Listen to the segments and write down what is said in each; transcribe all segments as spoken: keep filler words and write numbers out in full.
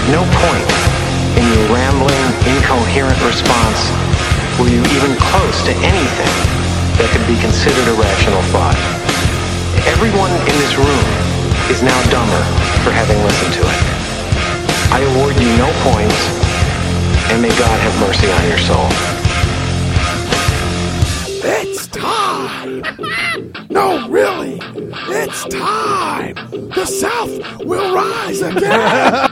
no point in your rambling, incoherent response were you even close to anything that could be considered a rational thought. Everyone in this room is now dumber for having listened to it. I award you no points, and may God have mercy on your soul. It's time! No, really! It's time! The South will rise again!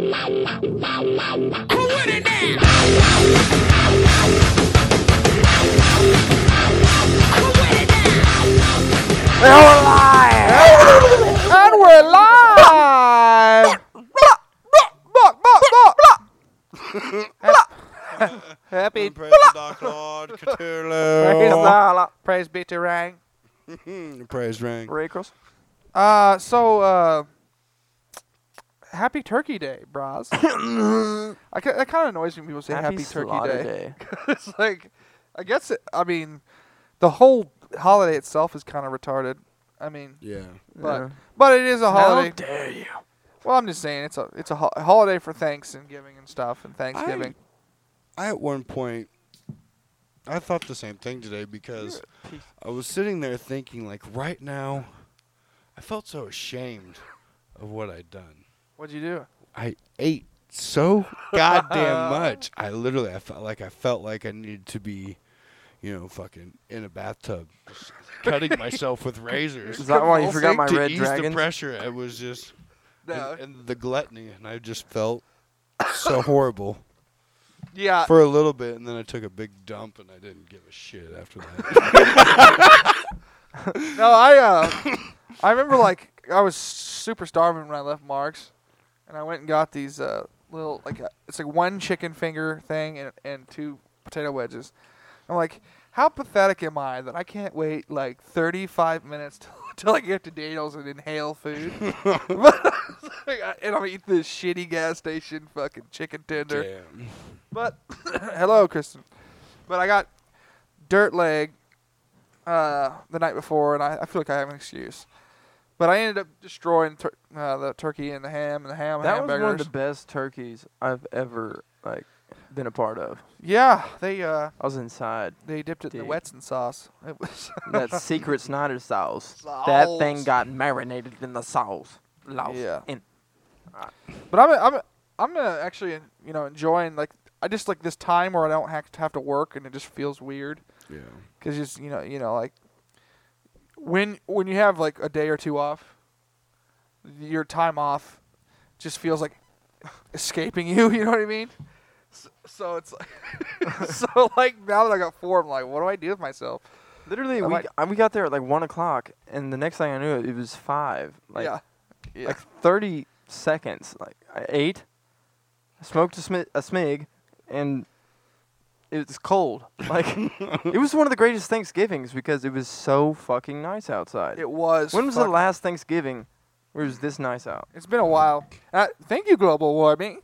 Who would it now? Who would it now? And we're live! And we're live! Happy Praise the Dark Lord, Praise Cthulhu. Allah. Praise be to Rang. Praise ring. Racros. Uh, so, uh, Happy Turkey Day, bros. I ca- that kind of annoys me when people say Happy, Turkey Slaughter Day. It's like, I guess, it, I mean, the whole holiday itself is kind of retarded. I mean, Yeah. but Yeah. but it is a holiday. How dare you? Well, I'm just saying it's a it's a, ho- a holiday for Thanksgiving and stuff and Thanksgiving. I at one point, I thought the same thing today because I was sitting there thinking, like, right now, I felt so ashamed of what I'd done. What'd you do? I ate so goddamn much. I literally, I felt like I felt like I needed to be, you know, fucking in a bathtub, just cutting myself with razors. Is that why you forgot my to red ease dragons? the pressure. It was just, No. and, and the gluttony, and I just felt so horrible Yeah. for a little bit, and then I took a big dump, and I didn't give a shit after that. No, I uh, I remember like I was super starving when I left Mark's, and I went and got these uh little like uh, it's like one chicken finger thing and and two potato wedges. I'm like, how pathetic am I that I can't wait like thirty-five minutes till, till I get to Daniel's and inhale food, and I'm eating this shitty gas station fucking chicken tender. Damn. But hello, Kristen. But I got dirt leg uh, the night before, and I, I feel like I have an excuse. But I ended up destroying tur- uh, the turkey and the ham and the ham That was hamburgers. one of the best turkeys I've ever like been a part of. Yeah, they uh, I was inside. they dipped it in the Dude. Wetson sauce. It was That secret Snyder sauce. That thing Sauce. got marinated in the sauce. Louse. Yeah. In. But I'm I'm I'm uh, actually you know enjoying like I just like this time where I don't have to have to work and it just feels weird. Yeah. Cause just you know, you know, like when when you have like a day or two off, your time off just feels like escaping you. You know what I mean? So, so it's like, so like now that I got four, I'm like, what do I do with myself? Literally, I we might- uh, we got there at like one o'clock, and the next thing I knew, it was five. Like, yeah, yeah. like thirty seconds. Like I ate, smoked a, smi- a smig, and it was cold. Like it was one of the greatest Thanksgivings because it was so fucking nice outside. it was. When was the fuck- last Thanksgiving where it was this nice out? It's been a while. Uh, thank you, global warming.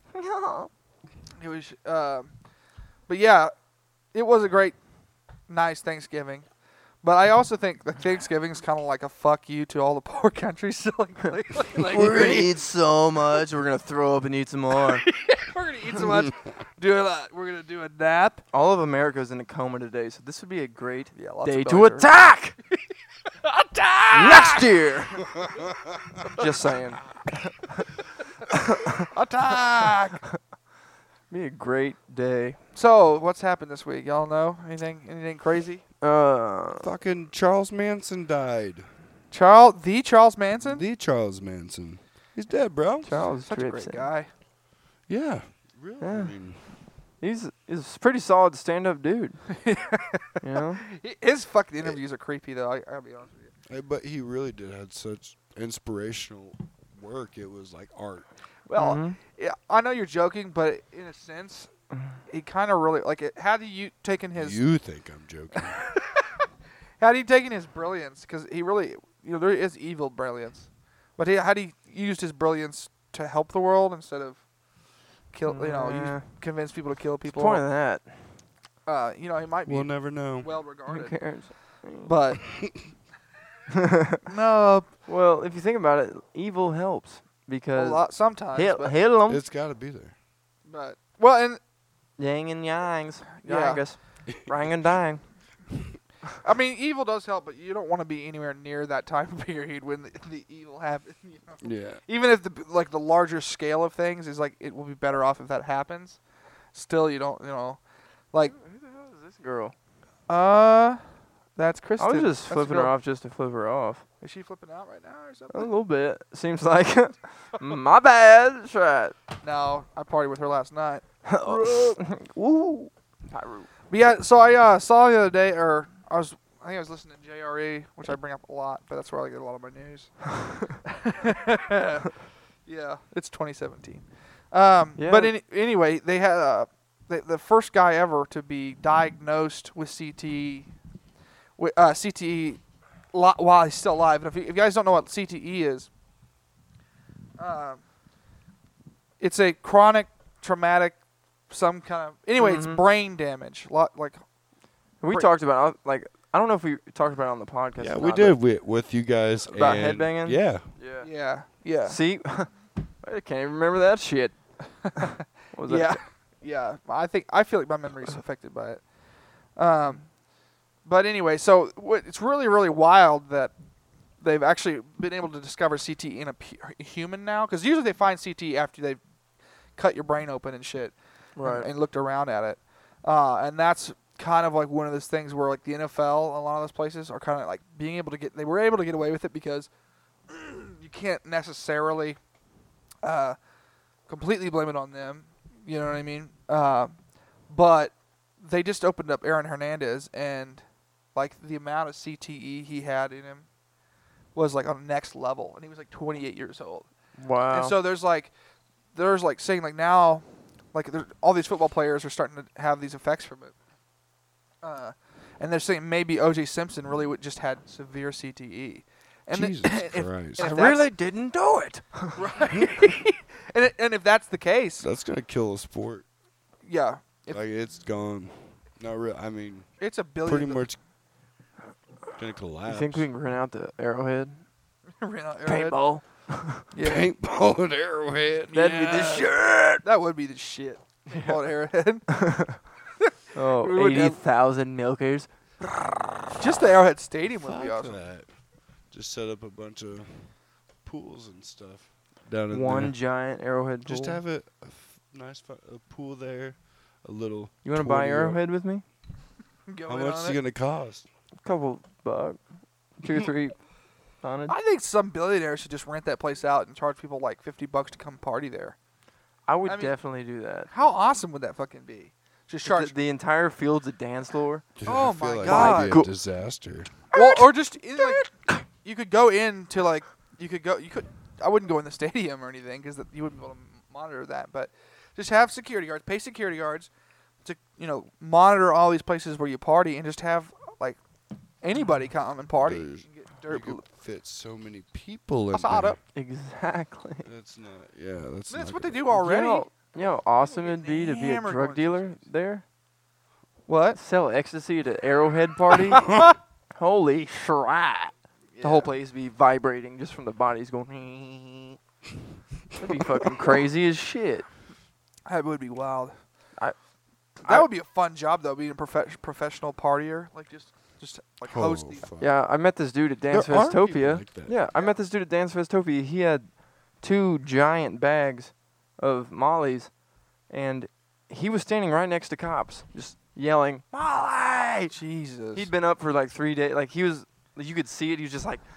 It was, um, but yeah, it was a great, nice Thanksgiving. But I also think that Thanksgiving is kind of like a fuck you to all the poor countries. So like, like, like, like We're gonna eat so much. We're gonna throw up and eat some more. we're gonna eat so much. Do a lot. We're gonna do a nap. All of America's in a coma today, so this would be a great Yeah, lots day of to belly hurt. attack Attack! next year. Just saying, Attack! be a great day. So, what's happened this week? Y'all know anything? Anything crazy? Uh, Fucking Charles Manson died. Charles, the Charles Manson. The Charles Manson. He's dead, bro. Charles Such a great Tripson. guy. Yeah. Really? Yeah. I mean, He's he's a pretty solid stand-up dude. You know, He- His fucking interviews are creepy, though. I, I'll be honest with you. eh, but he really did have such inspirational work. It was like art. Well, Mhm. yeah, I know you're joking, but in a sense, he kind of really like it. Had you taken his, You think I'm joking? had he taken his brilliance, because he really, you know, there is evil brilliance, but he, had he used his brilliance to help the world instead of kill, you know, Yeah. use, convince people to kill What's the people. point of that? Uh, you know, he might be We'll never know. well Who regarded, cares? but no, Well, if you think about it, evil helps. A because lot sometimes. hit but, hit 'em. It's got to be there. but well, and Yang and yangs, Yeah. yangus, rang and dang. I mean, evil does help, but you don't want to be anywhere near that time period when the, the evil happens. You know? Yeah. Even if the like the larger scale of things is like it will be better off if that happens. Still, you don't, you know, like Who the hell is this girl? uh, that's Kristen. I was just That's the flipping her girl. off just to flip her off. Is she flipping out right now or A something? little bit. Seems like my bad. That's right. No, I partied with her last night. Woo. Pyro. But yeah, so I uh, saw the other day, or I was, I think I was listening to J R E, which I bring up a lot, but that's where I get a lot of my news. Yeah, it's twenty seventeen. Um, Yeah. But any, anyway, they had uh, the, the first guy ever to be diagnosed with C T E, with, uh, C T E li- while he's still alive. And if you, if you guys don't know what C T E is, um, it's a chronic traumatic, some kind of, anyway, it's Mhm. brain damage. Lot, like, We Bra- talked about like I don't know if we talked about it on the podcast. Yeah, or we not, did with, with you guys. About and headbanging? Yeah. but- Yeah. yeah, yeah. See, I can't even remember that shit. What was Yeah, that? yeah. I think I feel like my memory's affected by it. Um, but anyway, so what, it's really really wild that they've actually been able to discover C T E in a p- human now. Because usually they find C T E after they've cut your brain open and shit, Right. and, and looked around at it. Uh, and that's kind of like one of those things where like the N F L, a lot of those places are kind of like being able to get. They were able to get away with it because you can't necessarily uh, completely blame it on them. You know what I mean? Uh, but they just opened up Aaron Hernandez, and like the amount of C T E he had in him was like on the next level, and he was like twenty-eight years old. Wow. And so there's like, there's like saying like now, like there- all these football players are starting to have these effects from it. Uh, and they're saying maybe O J Simpson really would just had severe C T E. And then- Jesus if- Christ. I if really that's- didn't do it. right. and it, and if that's the case, That's going to kill a sport. yeah, if like, it's gone. Not real. I mean, it's a billion. pretty much going to collapse. You think we can rent out the Arrowhead? ran out Arrowhead. Paintball. Yeah, Paintball and Arrowhead. That'd be the shit. that would be the shit. Called Arrowhead. Oh, We would eighty have- thousand milkers. Just the Arrowhead Stadium would be Fuck awesome. that. Just set up a bunch of pools and stuff down in One there. giant Arrowhead Just pool. have a, a f- nice fu- a pool there, a little. You want to buy twenty or- Arrowhead with me? Go How in much on is it it. gonna cost? A couple bucks. Two or three hundred. I think some billionaires should just rent that place out and charge people like fifty bucks to come party there. I would I mean- definitely do that. How awesome would that fucking be? Just charge. The, the entire field's a dance floor. Dude, Oh I feel my like God. That'd be a disaster. well, or just in, like you could go into like you could go you could. I wouldn't go in the stadium or anything because you wouldn't be able to monitor that. But just have security guards, pay security guards to you know monitor all these places where you party, and just have like anybody come and party. There's- You get You dirt. could fit so many people in I saw it there. up. Exactly. That's not. Yeah, that's. That's not what they good. do already. You know, you know how awesome it'd be to be a hammered drug going dealer there? What? Sell ecstasy at an Arrowhead party? Holy shit. The whole place would be vibrating just from the bodies going. That'd be fucking crazy as shit. That would be wild. I- that I- would be a fun job though, being a prof- professional partier, like just just like host Oh, these. fuck. Yeah, I met this dude at Dance There are people Festopia. like that. Yeah, I met this dude at Dance Festopia. He had two giant bags of Molly's, and he was standing right next to cops, just yelling, Molly! Jesus. He'd been up for like three days. Like, he was, you could see it. He was just like,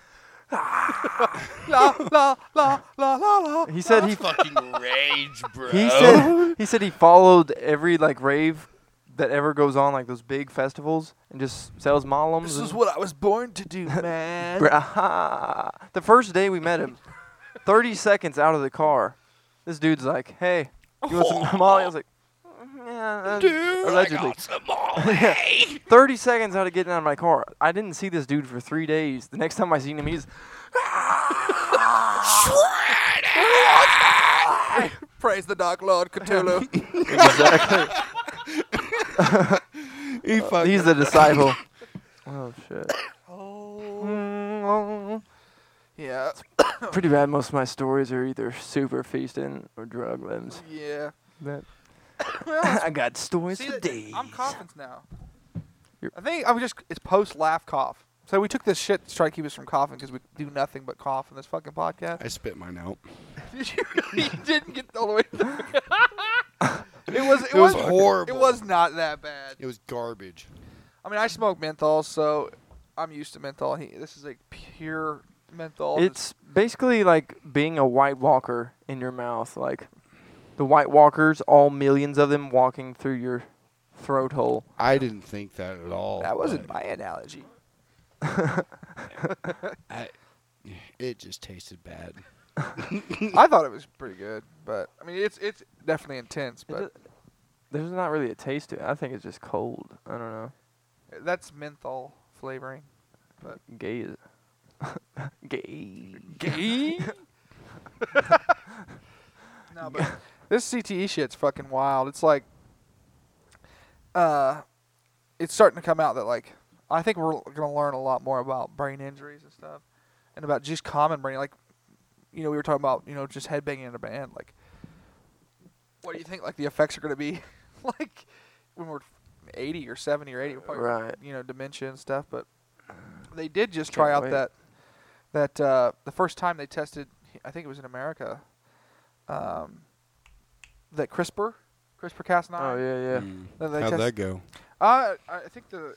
la la la la la la. he said he, Fucking rage, bro. he said, he said he followed every, like, rave that ever goes on, like those big festivals, and just sells Mollums. This and- is what I was born to do, man. Bruh. The first day we met him, thirty seconds out of the car, this dude's like, "Hey, you want some Molly?" I was like, "Yeah, uh, Dude, allegedly." I got some Molly. thirty seconds out of getting out of my car, I didn't see this dude for three days. The next time I seen him, he's Praise the Dark Lord Cthulhu. exactly. He fucking. He's the disciple. Oh shit. oh. Mm, Yeah. Pretty bad. Most of my stories are either super feasting or drug limbs. Yeah. But Well, I got stories see for that- days. I'm coughing now. You're- I think I'm just it's post laugh cough. So we took this shit to try to keep us from coughing because we do nothing but cough in this fucking podcast. I spit mine out. Did you really? You didn't get all the way through. It was it, It was was horrible. It was not that bad. It was garbage. I mean, I smoke menthol, so I'm used to menthol. He, this is like pure menthol. It's basically like being a White Walker in your mouth. Like the White Walkers, all millions of them walking through your throat hole. I didn't think that at all. that wasn't but my analogy. I, it just tasted bad. I thought it was pretty good, but I mean, it's it's definitely intense. It But do- There's not really a taste to it. I think it's just cold. I don't know. that's menthol flavoring. Gay is gay. Gay? No, but this C T E shit's fucking wild. It's like, uh, it's starting to come out that like, I think we're gonna learn a lot more about brain injuries and stuff, and about just common brain. Like, you know, we were talking about you know just headbanging in a band. Like, what do you think? Like the effects are gonna be, like, when we're eighty or seventy or eighty, we're probably, Right. You know, dementia and stuff. But they did just try Can't out wait. that that uh, the first time they tested, I think it was in America, um, that CRISPR, CRISPR Cas nine. Oh yeah, yeah. Mm. Then they How'd test- that go? Uh, I think the.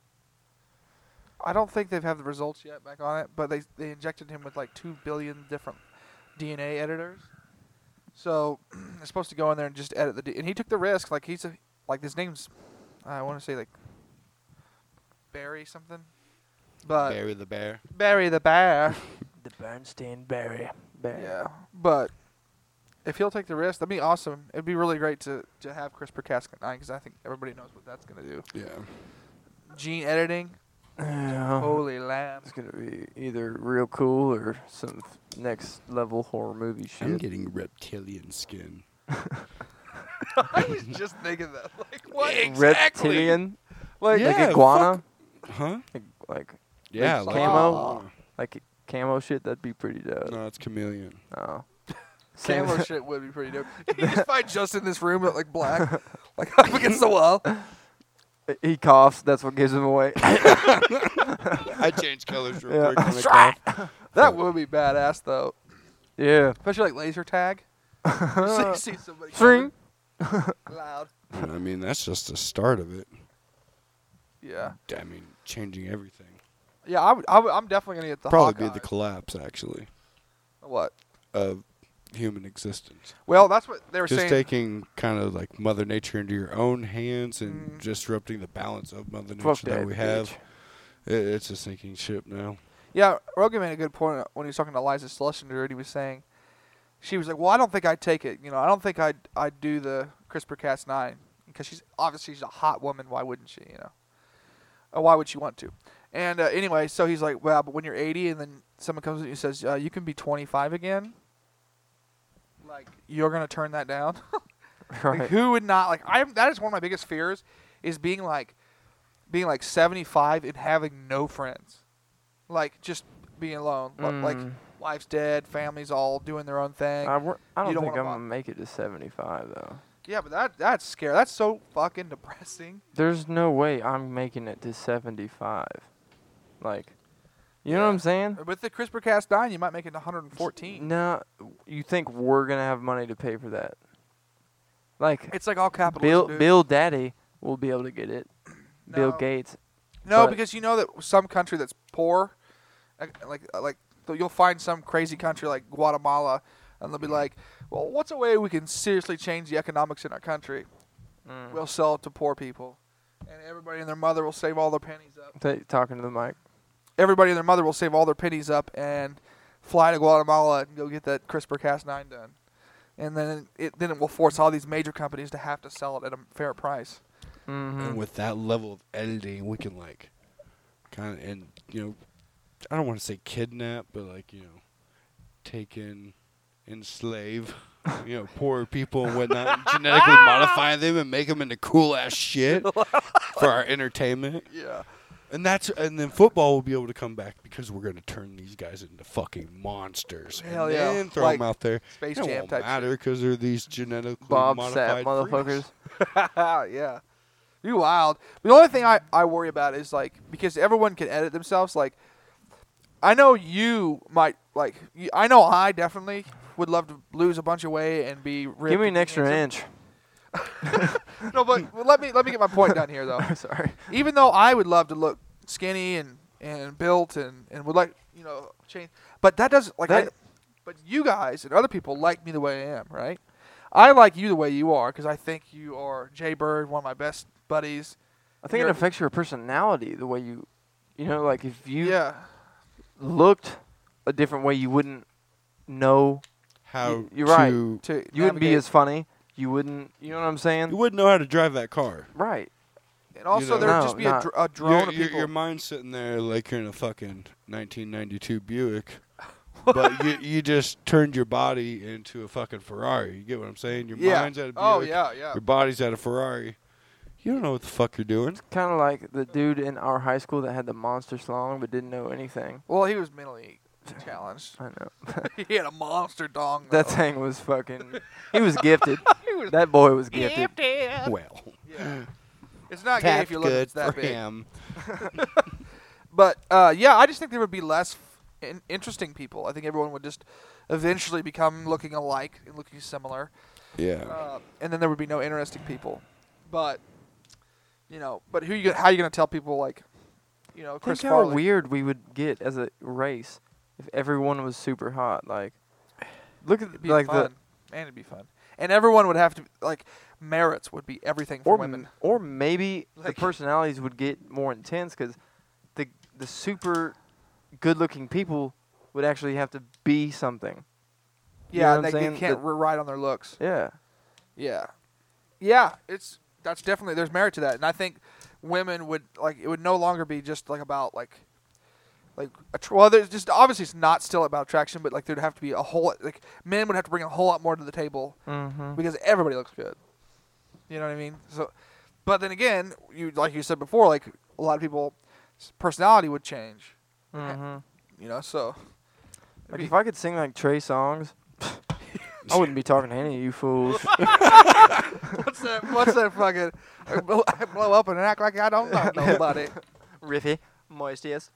I don't think they've had the results yet back on it, but they they injected him with like two billion different D N A editors. So they're supposed to go in there and just edit the D- and he took the risk. Like he's a like his name's I want to say like Barry something, but Barry the bear. Barry the bear. The Bernstein Berry. Berry. Yeah, but if he'll take the risk, that'd be awesome. It'd be really great to to have CRISPR Cas nine because I think everybody knows what that's gonna do. Yeah. Gene editing. Yeah. Holy lamb. It's gonna be either real cool or some f- next level horror movie shit. I'm getting reptilian skin. I was just thinking that. Like, what Reptilian, Like, Yeah, like fuck- iguana, Huh? like, like Yeah. Like like- camo? like camo shit. That'd be pretty dope. No, it's chameleon. Oh. Same- camo shit would be pretty dope. You just find just in this room, like black, like up against the wall. He coughs. That's what gives him away. I changed colors real Yeah. quick when I coughed. That would be badass, though. yeah. Especially like laser tag. You see, see somebody String. coming loud. I mean, that's just the start of it. Yeah. I mean, changing everything. Yeah, I would, I would, I'm definitely gonna get the Probably be Hawkeye. the collapse, actually, What? of human existence. Well, that's what they were Just saying. taking kind of like Mother Nature into your own hands and Mm. disrupting the balance of Mother Nature Fuck that that we have. bitch. It, it's a sinking ship now. Yeah, Rogan made a good point when he was talking to Eliza Schlesinger, and he was saying, she was like, well, I don't think I'd take it. You know, I don't think I'd I'd do the CRISPR Cas nine because she's obviously she's a hot woman. Why wouldn't she? You know, or why would she want to? And uh, anyway, so he's like, well, but when you're eighty, and then someone comes and says uh, you can be twenty-five again, like you're gonna turn that down. Right. Like, who would not like? I that is one of my biggest fears, is being like, being like seventy-five and having no friends, like just being alone. Li- Like Mm. wife's dead, family's all doing their own thing. I, wor- I don't You don't think wanna I'm bo- gonna make it to seventy-five though. Yeah, but that that's scary. That's so fucking depressing. There's no way I'm making it to seventy-five. Like, you know what Yeah. I'm saying? With the CRISPR Cas nine, you might make it to one hundred fourteen. No, you think we're gonna have money to pay for that? Like, It's like all capitalism. Bill dude. Bill Daddy will be able to get it. Bill No. Gates. No, but- because you know that some country that's poor, like like, like th- you'll find some crazy country like Guatemala, and they'll be like, "Well, what's a way we can seriously change the economics in our country? Mm. We'll sell it to poor people, and everybody and their mother will save all their pennies up. Ta- talking to the mic. Everybody and their mother will save all their pennies up and fly to Guatemala and go get that CRISPR Cas nine done, and then it then it will force all these major companies to have to sell it at a fair price. Mm-hmm. And with that level of editing, we can like kind of, and you know, I don't want to say kidnap, but like, you know, take in, enslave, you know, poor people and whatnot, and genetically modify them and make them into cool ass shit for our entertainment. Yeah. And that's and then football will be able to come back because we're going to turn these guys into fucking monsters. Hell and yeah. then throw Like them out there. Space It Jam won't type matter because they're these genetically Bob modified Sapp motherfuckers. freaks. yeah. You wild. The only thing I, I worry about is like because everyone can edit themselves. Like, I know you might like. You, I know I definitely would love to lose a bunch of weight and be ripped. Give me and an extra handsome. inch. No, but well, let me let me get my point done here though. Sorry. Even though I would love to look skinny and, and built and, and would like you know change, but that doesn't like. I, That- but you guys and other people like me the way I am, right? I like you the way you are because I think you are Jay Bird, one of my best buddies. I think You're- it affects your personality, the way you, you know, like if you Yeah. looked a different way, you wouldn't know. How Y- you're right. to, To You wouldn't be navigate- as funny. You wouldn't. You know what I'm saying? You wouldn't know how to drive that car. Right. And also, know. there would No, just be a, not- dr- a drone Your, of your, people. your mind's sitting there like you're in a fucking nineteen ninety-two Buick. But you you just turned your body into a fucking Ferrari. You get what I'm saying? Your yeah. mind's at a Buick. Oh yeah, yeah. Your body's at a Ferrari. You don't know what the fuck you're doing. Kind of like the dude in our high school that had the monster slong but didn't know anything. Well, he was mentally challenged. I know. He had a monster dong. That though. thing was fucking. He was gifted. He was That boy was gifted. gifted. Well, Yeah. It's not gay if you look good at that for big. him. But uh, yeah, I just think there would be less f- in- interesting people. I think everyone would just eventually become looking alike and looking similar, Yeah. uh, and then there would be no interesting people. But you know, but who you gonna, how you gonna tell people like, you know, Chris Think how Farley? weird we would get as a race if everyone was super hot. Like, look at It'd be like fun. Man, it'd be fun, and everyone would have to like merits would be everything the for or women. m- or maybe the Like- personalities would get more intense because the the super good-looking people would actually have to be something. You know Yeah, what and I'm they, they saying? can't The- re- ride on their looks. Yeah. Yeah, yeah, it's that's definitely there's merit to that, and I think women would like it would no longer be just like about like like attr- well, there's just obviously it's not still about attraction, but like there'd have to be a whole like men would have to bring a whole lot more to the table Mm-hmm. because everybody looks good. You know what I mean? So, but then again, you like you said before, like a lot of people personality would change. Mm-hmm. You know, so Like if I could sing like Trey songs, I wouldn't be talking to any of you fools. what's that? What's that fucking? I blow, I blow up and act like I don't know nobody. Riffy, moistiest.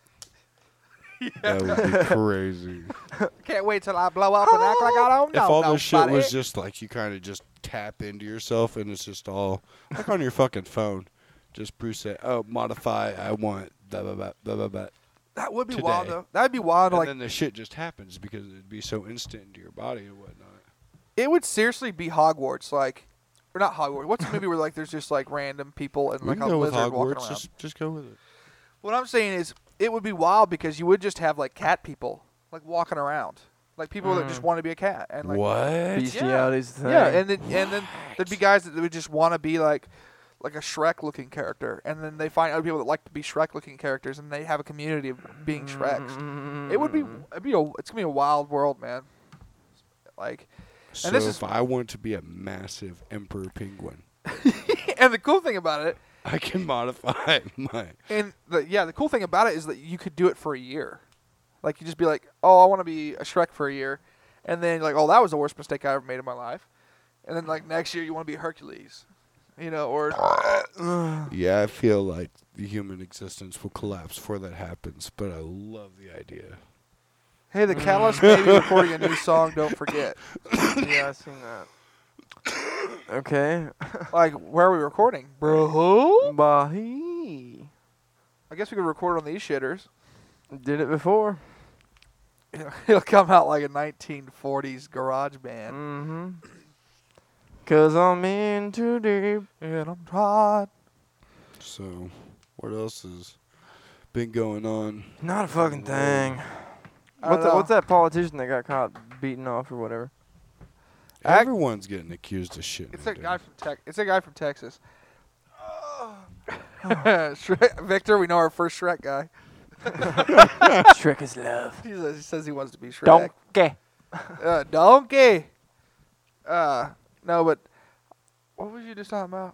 That would be crazy. Can't wait till I blow up and act like I don't If know all nobody. this shit was just like you kind of just tap into yourself and it's just all like on your fucking phone. Just Bruce say, oh, modify, I want blah, blah, blah, blah, blah, blah. that would be today. wild though. That'd be wild. And Like then the shit just happens because it'd be so instant into your body and whatnot. it would seriously be Hogwarts. Like, or not Hogwarts. What's the movie where like there's just like random people and We like can a go with lizard walking Hogwarts. around? Just, just go with it. What I'm saying is, it would be wild because you would just have like cat people like walking around, like people that just Mm. want to be a cat and like What? Bestiality's the thing. yeah, and then and then there'd be guys that would just want to be like like a Shrek looking character, and then they find other people that like to be Shrek looking characters, and they have a community of being Shreks. It would be it'd be a it's gonna be a wild world, man. Like, So this is- if I want to be a massive emperor penguin, and the cool thing about it, I can modify my. and the yeah, the cool thing about it is that you could do it for a year. Like you just be like, oh, I want to be a Shrek for a year, and then like, oh, that was the worst mistake I ever made in my life, and then like next year you want to be Hercules, you know, or Yeah, I feel like the human existence will collapse before that happens, but I love the idea. hey, the Catalyst may be recording a new song. Don't forget. Yeah, I seen that. Okay. Like, where are we recording, bro? Bahi. I guess we could record on these shitters. Did it before. It'll come out like a nineteen forties garage band. Mm-hmm. Cause I'm in too deep. And I'm tired. So, what else has been going on? Not a fucking thing. I What's don't that, know. what's that politician that got caught beating off or whatever? Ac- Everyone's getting accused of shit. It's now, a dude. guy from Tex. It's a guy from Texas. Shrek, Victor, we know our first Shrek guy. Shrek is love. He says, he says he wants to be Shrek. Donkey. Uh, donkey. Uh, no, but what was you just talking about?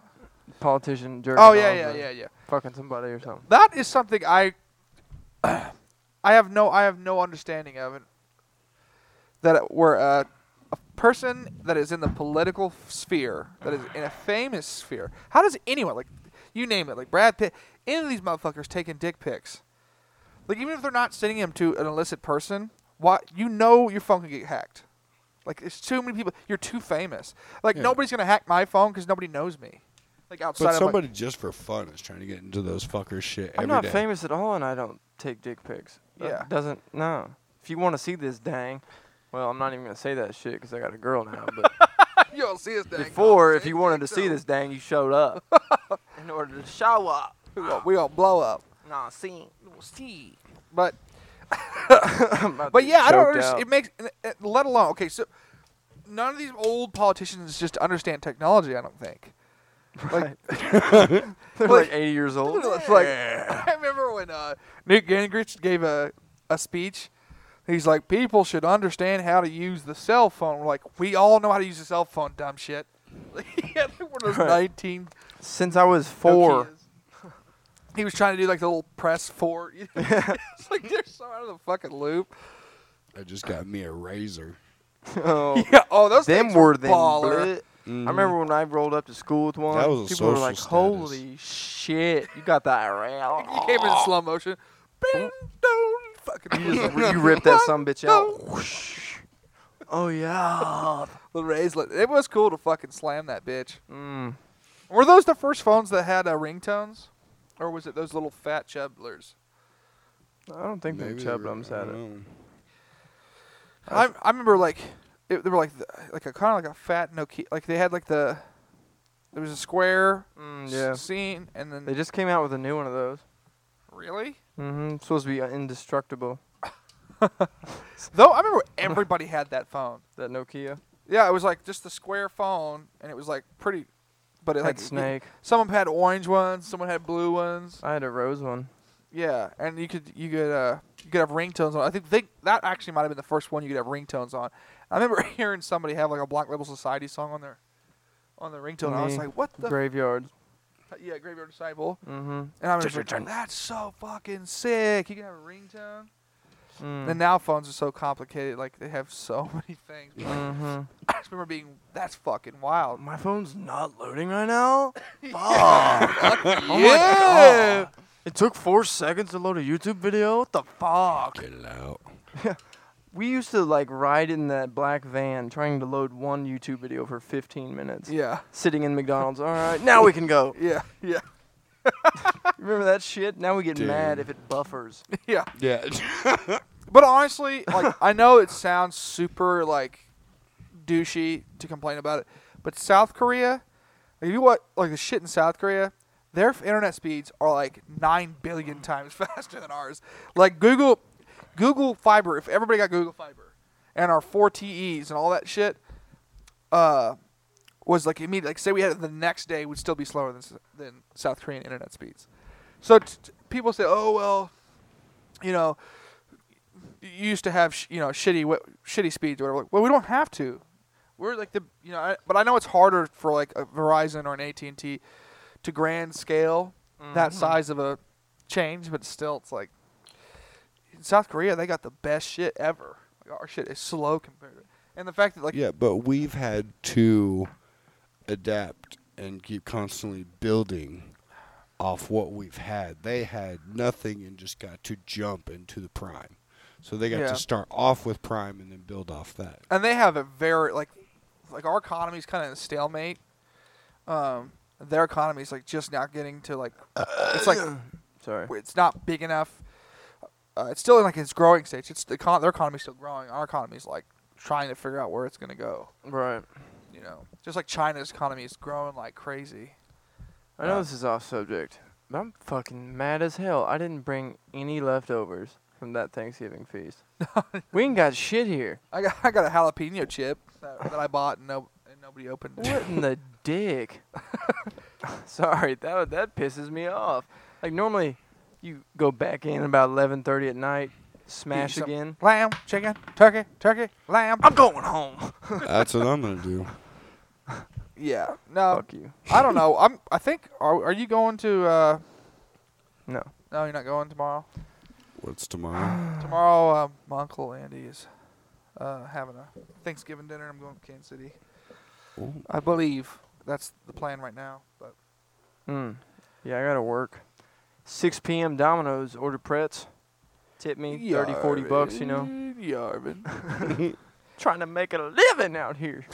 politician jerking Oh yeah, off yeah, or yeah, yeah. fucking somebody or something. That is something I I have no I have no understanding of it. That it- where uh, a person that is in the political f- sphere, that is in a famous sphere, how does anyone, like, you name it, like Brad Pitt, any of these motherfuckers taking dick pics, like even if they're not sending them to an illicit person, why you know your phone can get hacked. Like, it's too many people. You're too famous. Like, Yeah. nobody's gonna hack my phone because nobody knows me. Like outside But of somebody just for fun is trying to get into those fuckers shit I'm every not day. famous at all, and I don't take dick pics. That Yeah. doesn't no. If you want to see this, dang. Well, I'm not even gonna say that shit because I got a girl now. But like, you don't see us dang. before, if you wanted to see this, dang, you showed up in order to show up. we gonna, we gonna blow up. Nah, see. See, but I'm about but to yeah, I don't choked understand. out. It makes uh, let alone okay. So none of these old politicians just understand technology. I don't think. Like, They're like- like eighty years old. it's like I remember when uh, Newt Gingrich gave a a speech. He's like, people should understand how to use the cell phone. We're like, we all know how to use a cell phone, dumb shit. He had one of those Right. nineteen Since I was four. Nokias. He was trying to do like the little press four. It's like they're so out of the fucking loop. I just got me a razor. Oh, Yeah. Oh, those them things were them. baller. blit. I remember when I rolled up to school with one. That was a people were social like, status. "Holy shit, you got that rail!" He came in slow motion. Bing, dong, fucking You, just, music. you ripped that some bitch out. Dong. Whoosh. Oh yeah. The Raislet. It was cool to fucking slam that bitch. Mm. Were those the first phones that had uh, ringtones, or was it those little fat chubblers? I don't think the Maybe they Chublums were- I had it. don't know. I I remember like it, they were like the, like a kind of like a fat Nokia. Like they had like the there was a square Mm, s- yeah. scene, and then They just came out with a new one of those. really. Mm-hmm. It's supposed to be uh, indestructible. Though I remember everybody had that phone. That Nokia. Yeah, it was like just the square phone, and it was like pretty. But it Had like Snake. Someone had orange ones, someone had blue ones. I had a rose one. Yeah, and you could you could uh you could have ringtones on. I think they, that actually might have been the first one you could have ringtones on. I remember hearing somebody have like a Black Label Society song on their on their ringtone. And I was Me. like, what the? Graveyard. F-? Yeah, Graveyard Disciple. Mm-hmm. And I was like, that's so fucking sick. You can have a ringtone. Mm. And now phones are so complicated. Like they have so many things. But, like, Mm-hmm. I just remember being that's fucking wild. My phone's not loading right now. Fuck. Oh my yeah. God. It took four seconds to load a YouTube video. What the fuck? Get it out. We used to like ride in that black van trying to load one YouTube video for fifteen minutes. Yeah. Sitting in McDonald's. All right, now we can go. Yeah. Yeah. Remember that shit? Now we get mad Dude. if it buffers. Yeah. Yeah. But honestly, like I know it sounds super like douchey to complain about it, but South Korea, like, you what like the shit in South Korea, their f- internet speeds are like nine billion times faster than ours. Like Google, Google Fiber. If everybody got Google Fiber, and our four T Es and all that shit, uh, was like immediate. Like say we had it the next day, would still be slower than s- than South Korean internet speeds. So t- t- people say, oh well, you know. You used to have sh- you know shitty wi- shitty speeds or whatever. Like, well, we don't have to. We're like the you know, I, but I know it's harder for like a Verizon or an A T and T to grand scale that Mhm. size of a change, but still, it's like in South Korea they got the best shit ever. Like, our shit is slow compared to, and the fact that like Yeah, but we've had to adapt and keep constantly building off what we've had. They had nothing and just got to jump into the prime. So they got Yeah. to start off with prime and then build off that. and they have a very like like our economy's kind of in a stalemate. Um, their economy's like just now getting to like it's like. Sorry. It's not big enough. Uh, it's still in like its growing stage. It's the econ- their economy's still growing. Our economy's like trying to figure out where it's gonna go. Right. You know, just like China's economy is growing like crazy. I know Uh, this is off subject, but I'm fucking mad as hell. I didn't bring any leftovers from that Thanksgiving feast. We ain't got shit here. I got I got a jalapeno chip that, that I bought and no and nobody opened. What in the dick? Sorry, that that pisses me off. Like normally, you go back in about eleven thirty at night, smash some- again. Lamb, chicken, turkey, turkey, lamb. I'm going home. That's what I'm going to do. Yeah. No, Fuck you. I don't know. I'm. I think. Are Are you going to? Uh, No. no, you're not going tomorrow. What's tomorrow? Tomorrow, uh, my uncle Andy is uh, having a Thanksgiving dinner. I'm going to Kansas City. Ooh. I believe that's the plan right now. But Mm. Yeah, I gotta work. six p.m. Domino's. Order Pretz. Tip me thirty, forty bucks. You know. Yarvin. Trying to make a living out here.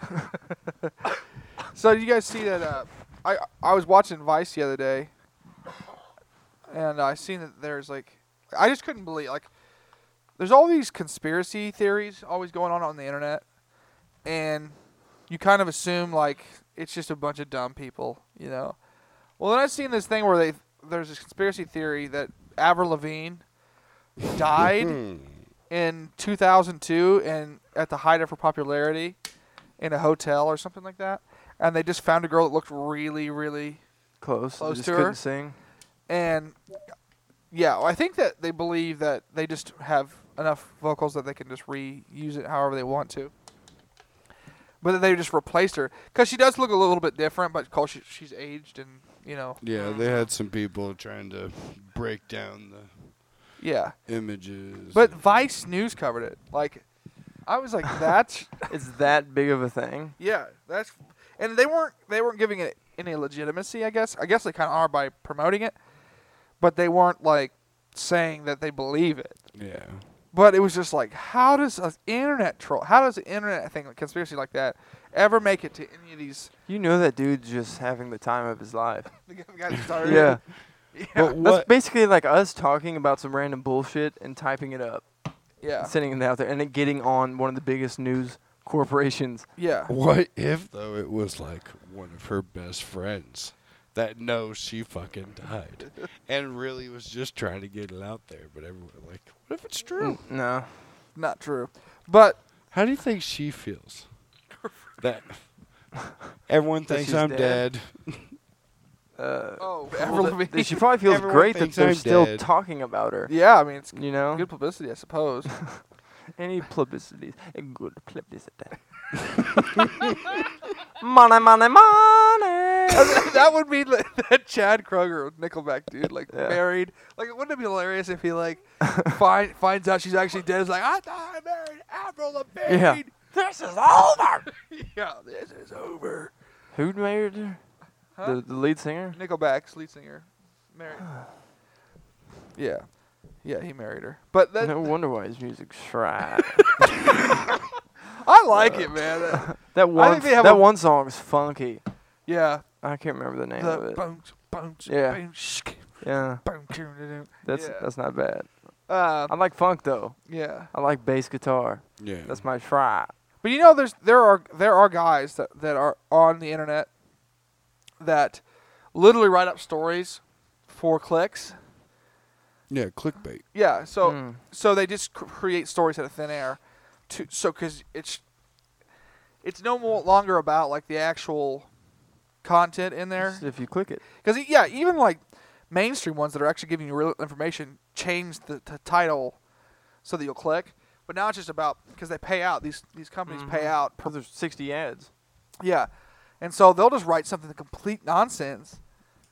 So you guys see that? Uh, I I was watching Vice the other day, and I seen that there's like, I just couldn't believe like, there's all these conspiracy theories always going on on the internet, and you kind of assume like it's just a bunch of dumb people, you know. Well, then I seen this thing where they there's this conspiracy theory that Avril Lavigne died in two thousand two and at the height of her popularity in a hotel or something like that. And they just found a girl that looked really, really, Close. Close just to couldn't her. sing. and yeah, I think that they believe that they just have enough vocals that they can just reuse it however they want to. But that they just replaced her because she does look a little bit different, but cause she, she's aged and you know. Yeah, they had some people trying to break down the Yeah, images. but Vice News covered it. Like, I was like, that's It's that big of a thing. yeah, that's, and they weren't they weren't giving it any legitimacy. I guess I guess they kind of are by promoting it, but they weren't like saying that they believe it. yeah. But it was just like, how does an internet troll, how does an internet thing, like conspiracy like that, ever make it to any of these? You know that dude's just having the time of his life. The guy that started Yeah. it? Yeah. But That's what? basically like us talking about some random bullshit and typing it up, Yeah. and sending it out there, and it getting on one of the biggest news corporations. Yeah. What if though it was like one of her best friends that knows she fucking died and really was just trying to get it out there, but everyone like, what if it's true? Mm, No. Not true. But How do you think she feels? That everyone That thinks she's I'm dead? dead. Uh, oh, well, Avril th- Lavigne. she probably feels Everyone great that thinks they're I'm still dead. talking about her. Yeah, I mean it's You know, good publicity, I suppose. any publicity, a good publicity. Money, money, money. That would be like that Chad Kroger with Nickelback, dude. Like Yeah. married. Like, wouldn't it be hilarious if he like find finds out she's actually dead? Is like, I thought I married Avril Lavigne. Yeah. This is over. Yeah, this is over. Who married her? Huh? The, the lead singer? Nickelback's lead singer married. Yeah, yeah, he married her. But that, No wonder why his music's trash. I like it, man. That- That one, think they have that a- one song's funky. yeah, I can't remember the name the of it. bounce, bounce, Yeah. bounce, shk, Yeah, bounce, doo-doo-doo. that's Yeah. that's not bad. Uh, I like funk though. yeah. I like bass guitar. Yeah. That's my fry. But you know, there's there are there are guys that, that are on the internet that literally write up stories for clicks. yeah, clickbait. Yeah, so Mm. so they just cr- create stories out of thin air, to so because it's it's no more longer about like the actual content in there. Just if you click it. Because yeah, even like mainstream ones that are actually giving you real information change the, the title so that you'll click. But now it's just about because they pay out these these companies pay Mhm. out per Cause there's sixty ads. yeah, and so they'll just write something complete nonsense,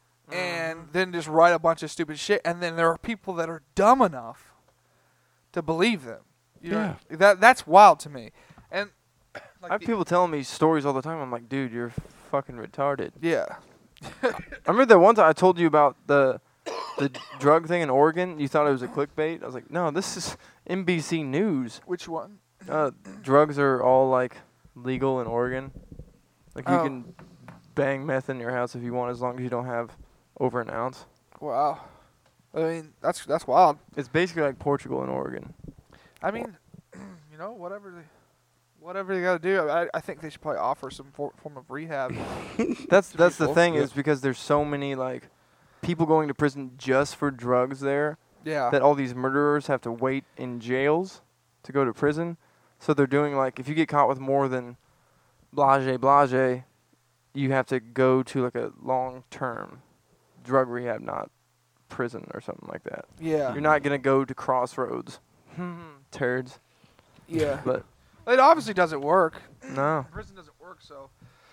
and then just write a bunch of stupid shit. And then there are people that are dumb enough to believe them. You know, that that's wild to me. And like I have the- people telling me stories all the time. I'm like, dude, you're fucking retarded. yeah, I remember that one time I told you about the the drug thing in Oregon. You thought it was a clickbait. I was like, no, this is N B C News. which one? Uh, drugs are all like legal in Oregon. Like you Oh. can bang meth in your house if you want, as long as you don't have over an ounce. Wow, I mean that's that's wild. It's basically like Portugal in Oregon. I mean, you know, whatever they, whatever they got to do. I I think they should probably offer some for, form of rehab. That's To that's the people. thing Yeah. is because there's so many like people going to prison just for drugs there Yeah, that all these murderers have to wait in jails to go to prison. So they're doing like if you get caught with more than blase blase, you have to go to like a long term drug rehab, not prison or something like that. yeah, You're not gonna go to Crossroads. Turds. yeah. But It obviously doesn't work. no. Prison doesn't work, so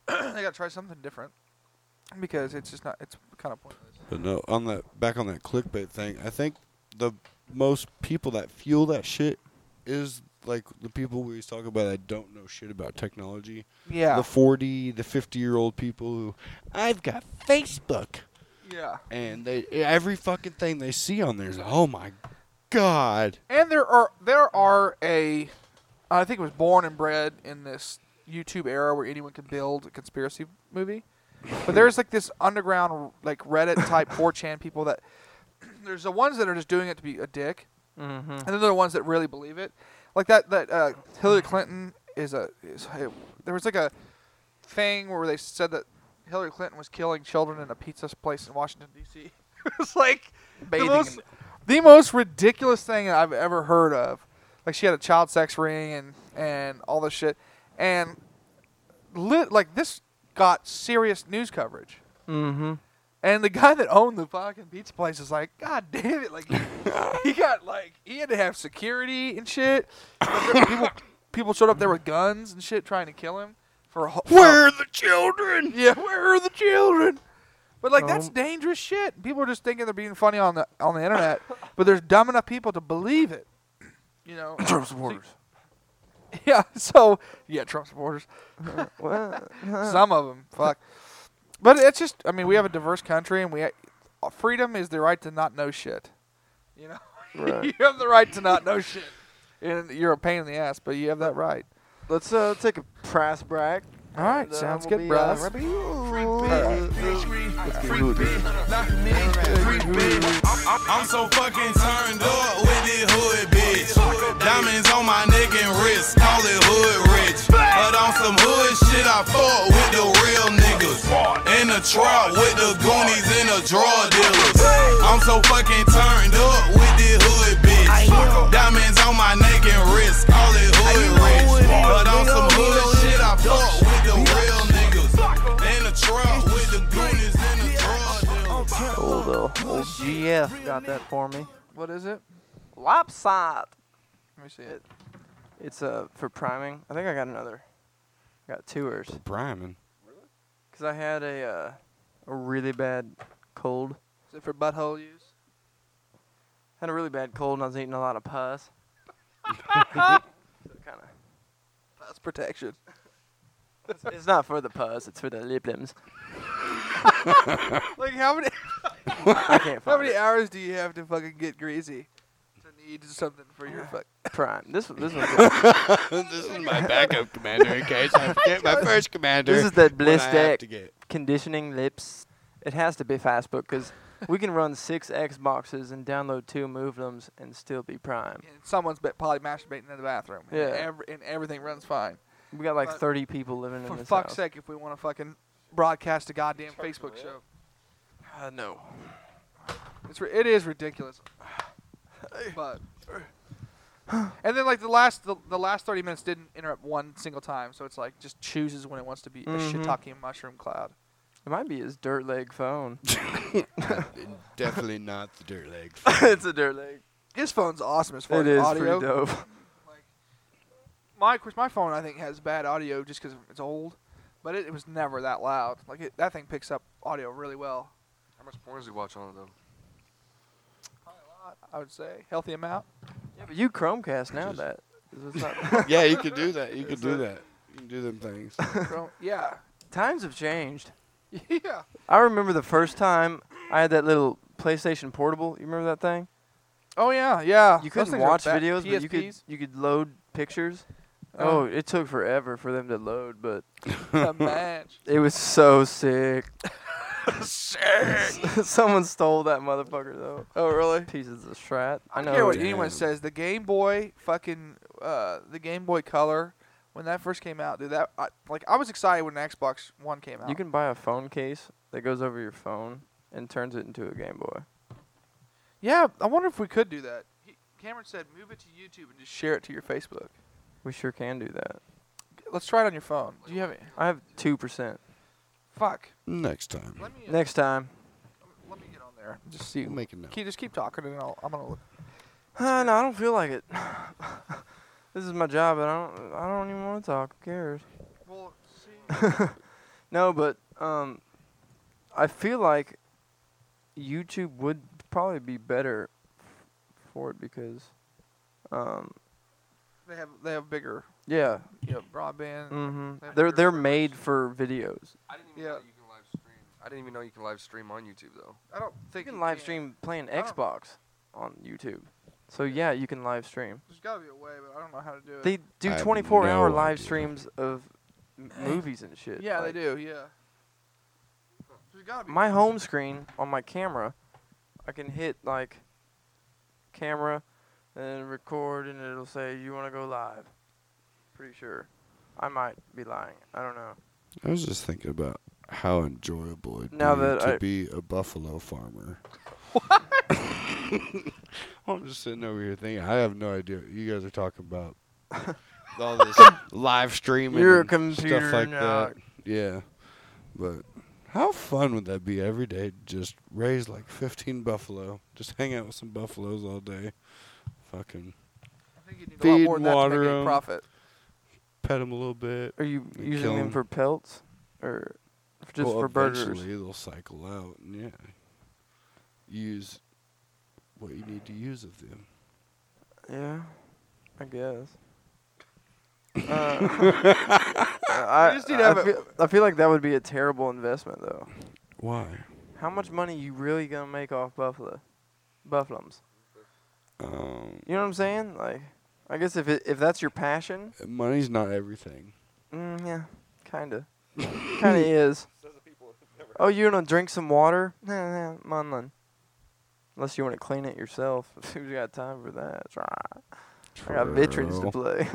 they gotta try something different because it's just not. It's kind of pointless. But no, on that back on that clickbait thing, I think the most people that fuel that shit is like the people we always talk about that don't know shit about technology. Yeah. The forty, the fifty-year-old people who, I've got Facebook. Yeah. And they every fucking thing they see on there is, oh my god. And there are there are a, I think it was born and bred in this YouTube era where anyone can build a conspiracy movie. But there's like this underground like Reddit type four chan people that there's the ones that are just doing it to be a dick, Mm-hmm. and then there are the ones that really believe it. Like that that uh, Hillary Clinton is a is a, there was like a thing where they said that Hillary Clinton was killing children in a pizza place in Washington D C It was like Bathing the most, in it. the most ridiculous thing I've ever heard of. Like she had a child sex ring and and all this shit, and lit, like this got serious news coverage. Mm-hmm. And the guy that owned the fucking pizza place is like, God damn it! Like, he, he got like he had to have security and shit. Like, people, people showed up there with guns and shit trying to kill him. For a whole, Where are the children? yeah, where are the children? But like that's Um, dangerous shit. People are just thinking they're being funny on the on the internet, but there's dumb enough people to believe it. You know, Trump supporters. yeah. So yeah, Trump supporters. Well, Some of them, fuck. But it's just, I mean, we have a diverse country, and we ha- freedom is the right to not know shit. You know, Right. you have the right to not know shit, and you're a pain in the ass, but you have that right. let's uh take a price break. All right, And, uh, sounds we'll good, be, bro. uh, I'm so fucking turned up with this hood bitch. Diamonds on my neck and wrist, call it hood rich. But on some hood shit, I fuck with the real niggas. In the trap with the goonies and the drug dealers. I'm so fucking turned up with this hood bitch. Diamonds on my neck and wrist, call it hood rich. But on some hood shit, I fuck with the real niggas. In the trap with the goonies and the drug dealers. Old, uh, old G F got that for me. What is it? Lopside. Let me see it. It's uh for priming. I think I got another. Got tours. Priming. Cause I had a uh, a really bad cold. Is it for butthole use? Had a really bad cold and I was eating a lot of pus. so kind of. That's protection. It's not for the pus. It's for the lip limbs. Like how many I can't how find many it. hours do you have to fucking get greasy to need something for your fuck? Prime. This this was good. This is my backup commander in case I forget my first commander. This is that when I have Bliss to get. conditioning lips. It has to be fastbook because we can run six Xboxes and download two Movelums and still be prime. And someone's be- probably masturbating in the bathroom. And, Yeah. every, and everything runs fine. We got like But thirty people living in For this fuck's house. sake, if we want to fucking broadcast a goddamn Facebook show, Uh, no. it's ri- it is ridiculous. But and then like the last the, the last thirty minutes didn't interrupt one single time, so it's like just chooses when it wants to be a Mhm. shiitake mushroom cloud. It might be his dirt leg phone. Definitely not the dirt leg. It's a dirt leg. His phone's awesome as far It as is audio. pretty dope. My, of course, my phone I think has bad audio just because it's old, but it, it was never that loud. Like it, that thing picks up audio really well. How much porn does he watch on it though? I would say healthy amount. Yeah, but you Chromecast now that. It's not Yeah, you could do that. You could do that. You can do them things. Chrome- yeah, Times have changed. yeah. I remember the first time I had that little PlayStation Portable. You remember that thing? Oh yeah, yeah. You Those couldn't things are watch ba- videos, but you could P S Ps. you could load pictures. Oh. Oh, it took forever for them to load, but A match. it was so sick. Someone stole that motherfucker though. Oh really? Pieces of strat. I I don't know. care what it- anyone Damn. says. The Game Boy, fucking, uh, the Game Boy Color, when that first came out, dude, that I, like I was excited when the Xbox One came out. You can buy a phone case that goes over your phone and turns it into a Game Boy. Yeah, I wonder if we could do that. He, Cameron said, move it to YouTube and just share it to your Facebook. We sure can do that. Let's try it on your phone. Do you have it? I have two percent. Fuck. Next time. Let me uh, Next time. let me get on there. Just see. We'll make it now. Keep, just keep talking and I'll, I'm gonna look. Uh, no, I don't feel like it. This is my job, but I don't. I don't even want to talk. Who cares? Well, see. No, but um, I feel like YouTube would probably be better f- for it because, um, They have they have bigger yeah, you know, broadband. mm-hmm. They have They're bigger they're servers. made for videos. I didn't even Yeah. know you can live stream. I didn't even know you can live stream on YouTube though. I don't You think can live stream playing Xbox on YouTube. So yeah, you can live stream. There's got to be a way, but I don't know how to do it. They do I have twenty-four hour no live idea. streams of m- movies and shit. yeah, like, they do. Yeah. There's gotta be My home screen on my camera, I can hit like camera and record, and it'll say you want to go live. Pretty sure. I might be lying. I don't know. I was just thinking about how enjoyable it'd Now be that to I- be a buffalo farmer. I'm just sitting over here thinking, I have no idea what you guys are talking about. All this live streaming You're a and computer stuff like nerd. that. Yeah. But how fun would that be every day? Just raise like fifteen buffalo. Just hang out with some buffaloes all day. Fucking I think you need a lot feed more and than that to water make any 'em. profit. pet them a little bit. Are you And using kill them 'em. for pelts or f- just well, for burgers? eventually they'll cycle out. And yeah. Use what you need to use of them. Yeah, I guess. Uh, I, just need to I, have a- feel, I feel like that would be a terrible investment, though. Why? How much money you really gonna make off buffalo, buffaloes? Um, You know what I'm saying? Like, I guess if it, if that's your passion, money's not everything. mm, yeah, kinda, kinda is. Oh, you wanna drink some water? Nah, nah, man, man. Unless you wanna clean it yourself. Who's got time for that? I got veterans to True. play.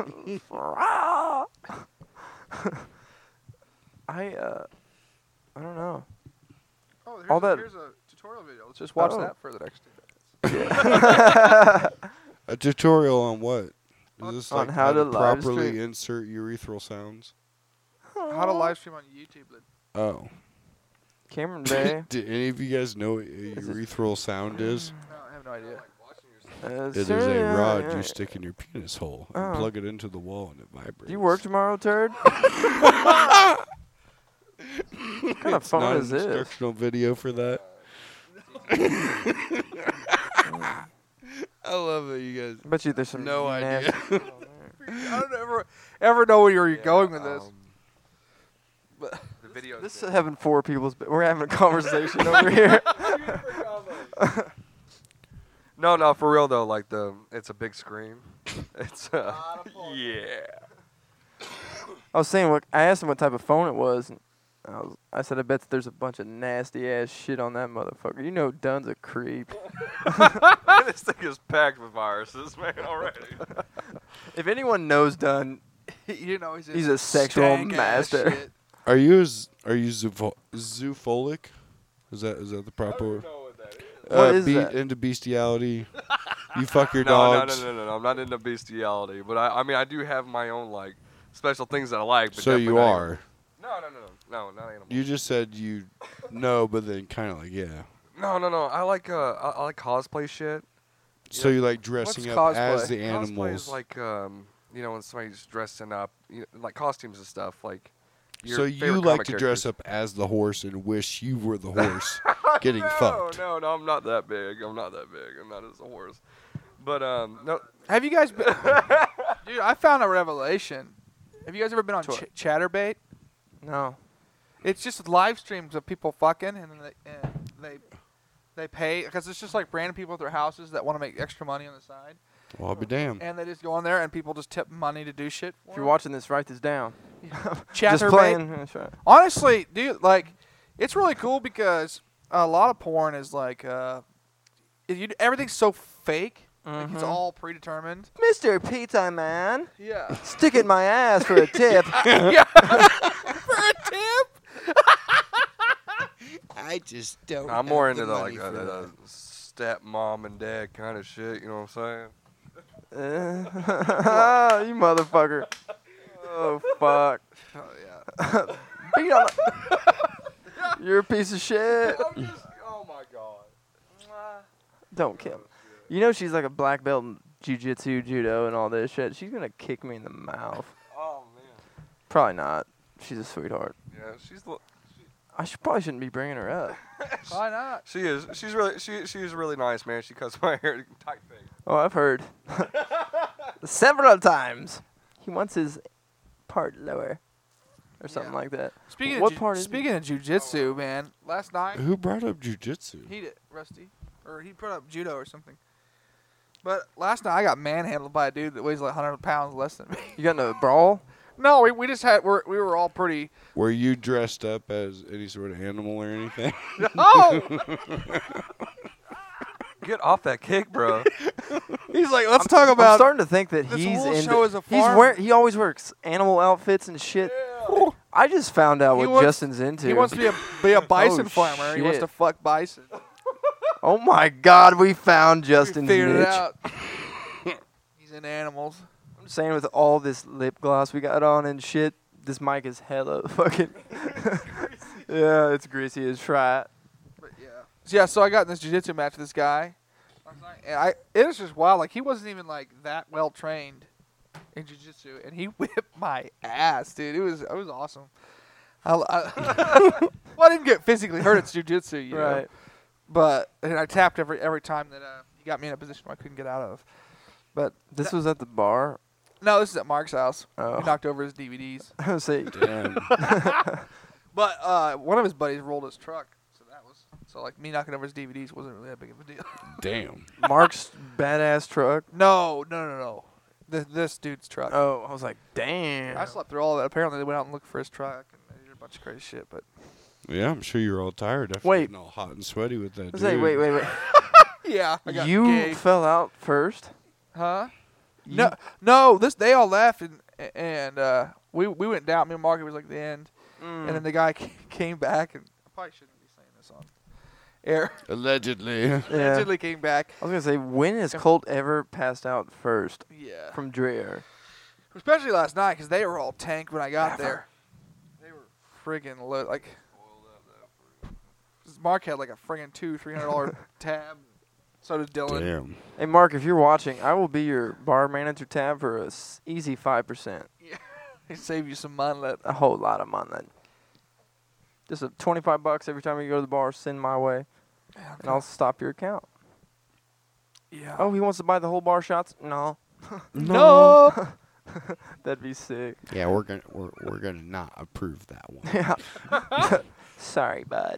I uh, I don't know. Oh, here's, All a, that- here's a tutorial video. Let's just watch Oh. that for the next two minutes. A tutorial on what? Is On- this on like how to live properly stream. insert urethral sounds? How to live stream on YouTube. But Oh. Cameron Bay. Do any of you guys know what a Is it- urethral sound is? no, I have no idea. Uh, It is sure, a yeah, rod yeah. you stick in your penis hole and Oh. plug it into the wall and it vibrates. Do you work tomorrow, turd? What kind of It's phone not is an this? instructional video for that. I love that you guys. I bet you there's some No idea. nasty shit on there. I don't ever ever know where you're going with this. But the video. This is having four people's. But we're having a conversation over here. No, no, for real though. Like the, it's a big screen. It's uh, yeah. I was saying, what I asked him what type of phone it was. And I, was, I said, I bet there's a bunch of nasty ass shit on that motherfucker. You know, Dunn's a creep. This thing is packed with viruses, man. Already. If anyone knows Dunn, You know, he's, He's a sexual stank-ass master. shit. Are you z- are you zoopho- zoophic? Is that is that the proper word? What uh, is be- that? Into bestiality. You fuck your No, no, dogs. no, no, no, no. I'm not into bestiality, but I, I mean, I do have my own like special things that I like. But So you definitely not- are. No, no, no, no, no, not animals. You just said you know, but then kind of like yeah. No, no, no. I like uh, I, I like cosplay shit. So you like dressing What's up as cosplay? the Cosplay animals. is like um, you know, when somebody's dressing up, you know, like costumes and stuff. Like. your So you favorite like comic to dress characters. up as the horse and wish you were the horse getting no, fucked. No, no, I'm not that big. I'm not that big. I'm not as a horse. But um, no. Have you guys been? Dude, I found a revelation. Have you guys ever been on Sure. Ch- Chatterbait? no. It's just live streams of people fucking, and then they and they they pay because it's just like random people at their houses that want to make extra money on the side, Well, I'll be damned. and they just go on there and people just tip money to do shit. For If you're them. watching this, write this down. Just Chatterbait. playing. That's right. Honestly, dude, like, it's really cool because a lot of porn is like, uh, if you, everything's so fake. Like it's Mhm. all predetermined. Mister Pizza Man, Yeah. stick it in my ass for a tip. yeah. For a tip. I just don't. I'm more into the like uh, the, the stepmom and dad kind of shit. You know what I'm saying? Uh, you motherfucker. Oh, fuck. Oh yeah. Beat on the- You're a piece of shit. I'm just, oh my god. Don't kill me. You know she's like a black belt in jiu-jitsu, judo, and all this shit. She's going to kick me in the mouth. Oh man. Probably not. She's a sweetheart. Yeah, she's the. I should probably shouldn't be bringing her up. Why not? She is. She's really. She she's really nice, man. She cuts my hair tight fade. Oh, I've heard several times. He wants his part lower, or something Yeah. like that. Speaking What of ju- part is it? speaking of jujitsu, man, last night Who brought up jujitsu? he did Rusty, or he put up judo or something. But last night I got manhandled by a dude that weighs like one hundred pounds less than me. You got in a brawl? No, we, we just had we're, we were all pretty. Were you dressed up as any sort of animal or anything? Oh, Get off that kick, bro. he's like, let's talk I'm about. starting to think that this he's whole in. show is a He's farm. wear, He always wears animal outfits and shit. I just found out He what wants- Justin's into. He wants to be a be a bison Oh, farmer. He wants shit. to fuck bison. Oh my God, we found We Justin's figured niche. it out. He's in animals. I'm saying with all this lip gloss we got on and shit, this mic is hella fucking. Yeah, it's greasy as try it. But yeah. So, yeah, so I got in this jiu-jitsu match with this guy. last night, And I it was just wild. Like he wasn't even like that well trained in jiu-jitsu, and he whipped my ass, dude. It was it was awesome. I, I, well, I didn't get physically hurt. It's jiu-jitsu, you know. Right. But and I tapped every every time that uh, he got me in a position where I couldn't get out of. But This was at the bar. no, this is at Mark's house. Oh. He knocked over his D V Ds. I was say, Damn. But uh, one of his buddies rolled his truck, so that was so like me knocking over his D V Ds wasn't really that big of a deal. Damn. Mark's badass truck. no, no, no, no. This, this dude's truck. Oh, I was like, damn. I slept through all of that. Apparently, they went out and looked for his truck, and they did a bunch of crazy shit. But Yeah, I'm sure you're all tired after Wait. getting all hot and sweaty with that I dude. was like, wait, wait, wait. yeah, I got You gay. fell out first? huh? You- No, no. This they all left, and and uh, we we went down. Me and Mark, it was like the end, Mm. and then the guy came back, and I probably shouldn't be saying this on air. Allegedly. Yeah. Allegedly came back. I was gonna say, when has Colt ever passed out first Yeah. from Dreher? Especially last night, because they were all tanked when I got Ever. there. They were friggin' lit. Like, Mark had like a friggin' two, three hundred dollar tab. So did Dylan. Damn. Hey, Mark, if you're watching, I will be your bar manager tab for a s- easy five percent. He saved you some money. Let A whole lot of money. Just a twenty-five bucks every time you go to the bar, send my way, and I'll stop your account. yeah. Oh, he wants to buy the whole bar shots? No. no. That'd be sick. Yeah, we're gonna we're we're gonna not approve that one. Yeah. Sorry, bud.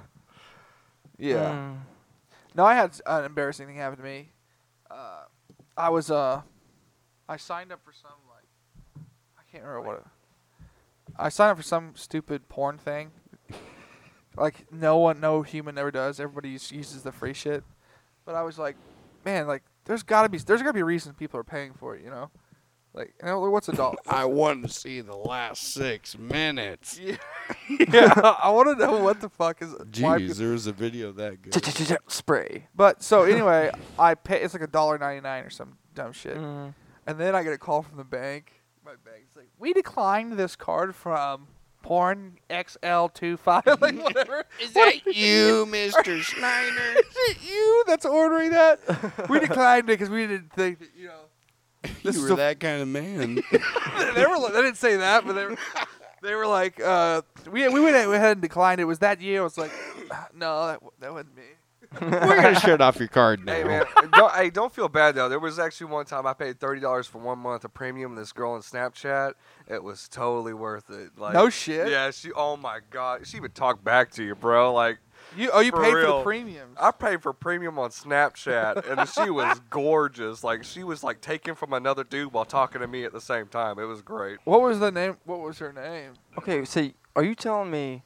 yeah. Mm. No, I had s- an embarrassing thing happen to me. Uh, I was uh, I signed up for some like, I can't remember what. It, I signed up for some stupid porn thing. Like no one, no human ever does. Everybody us- uses the free shit. But I was like, man, like there's gotta be there's gotta be a reason people are paying for it, you know? Like, you know, what's a dollar? I want to see the last six minutes. yeah, yeah. I want to know what the fuck is. why Jeez, people- there was a video that good. Spray. But so anyway, I pay. It's like a dollar ninety nine or some dumb shit. Mm. And then I get a call from the bank. My bank's like, we declined this card from Porn X L twenty-five, like whatever. Is that you, Mister Schneider? Is it you that's ordering that? We declined it because we didn't think that, you know. This you is were a- that kind of man. they were. Like, they didn't say that, but they were. They were like, uh, we we went ahead and declined it. Was that you? I was like, no, that that wasn't me. We're gonna shut off your card now. Hey man, don't, hey, don't feel bad though. There was actually one time I paid thirty dollars for one month of premium. This girl on Snapchat, it was totally worth it. Like, No shit? Yeah, she. Oh my god, she would talk back to you, bro. Like, You oh you For paid for real. the premiums. I paid for premium on Snapchat, and she was gorgeous. Like, she was like taken from another dude while talking to me at the same time. It was great. What was the name? What was her name? Okay, so are you telling me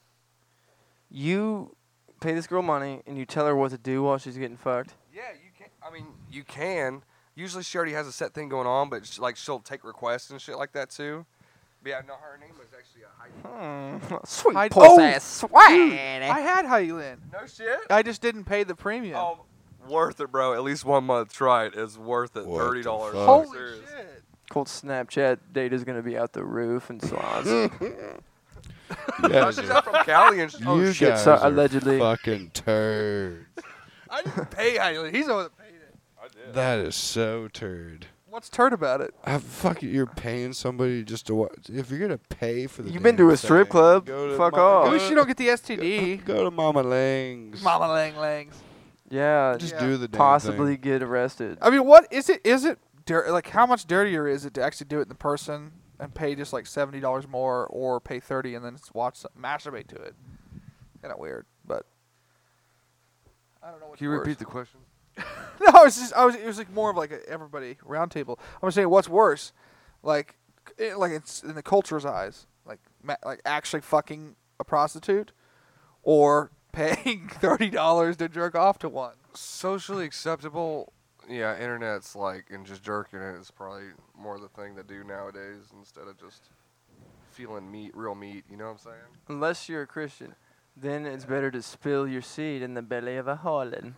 you pay this girl money and you tell her what to do while she's getting fucked? Yeah, you can. I mean, you can. Usually, she already has a set thing going on, but she, like she'll take requests and shit like that too. But yeah, no, her name was actually a Heidi. Hmm. Sweet I- puss oh, ass Dude, swag. I had Hyland. No shit. I just didn't pay the premium. Oh, worth it, bro. At least one month. Try it. It's worth it. What Thirty the dollars. fuck? Holy Serious. shit. Colt's Snapchat data's gonna be out the roof and so on. You No, guys she's are, not from Cali, and she, Oh, you shit, guys so- are allegedly. fucking turds. I didn't pay Hyland. He's the one that paid it. I did. That is so turd. What's turd about it? I fucking, you're paying somebody just to watch. If you're gonna pay for the, You've been damn to a strip thing, club. go to Fuck Mama- off. At Go least you to, don't get the S T D. go to Mama Lang's. Mama Lang Langs. Yeah, Just Yeah. do the damn possibly thing. get arrested. I mean, what is it? Is it dir- like how much dirtier is it to actually do it in person and pay just like seventy dollars more, or pay thirty and then just watch some, masturbate to it? Kind of weird, but I don't know. What's Can you worse. repeat the question? No, it's just I was. It was like more of like a everybody roundtable. I was saying, what's worse, like, it, like it's in the culture's eyes, like, ma- like actually fucking a prostitute, or paying thirty dollars to jerk off to one. Socially acceptable, yeah, internet's like, and just jerking it is probably more the thing to do nowadays instead of just feeling meat, real meat, you know what I'm saying? Unless you're a Christian, then it's better to spill your seed in the belly of a harlot.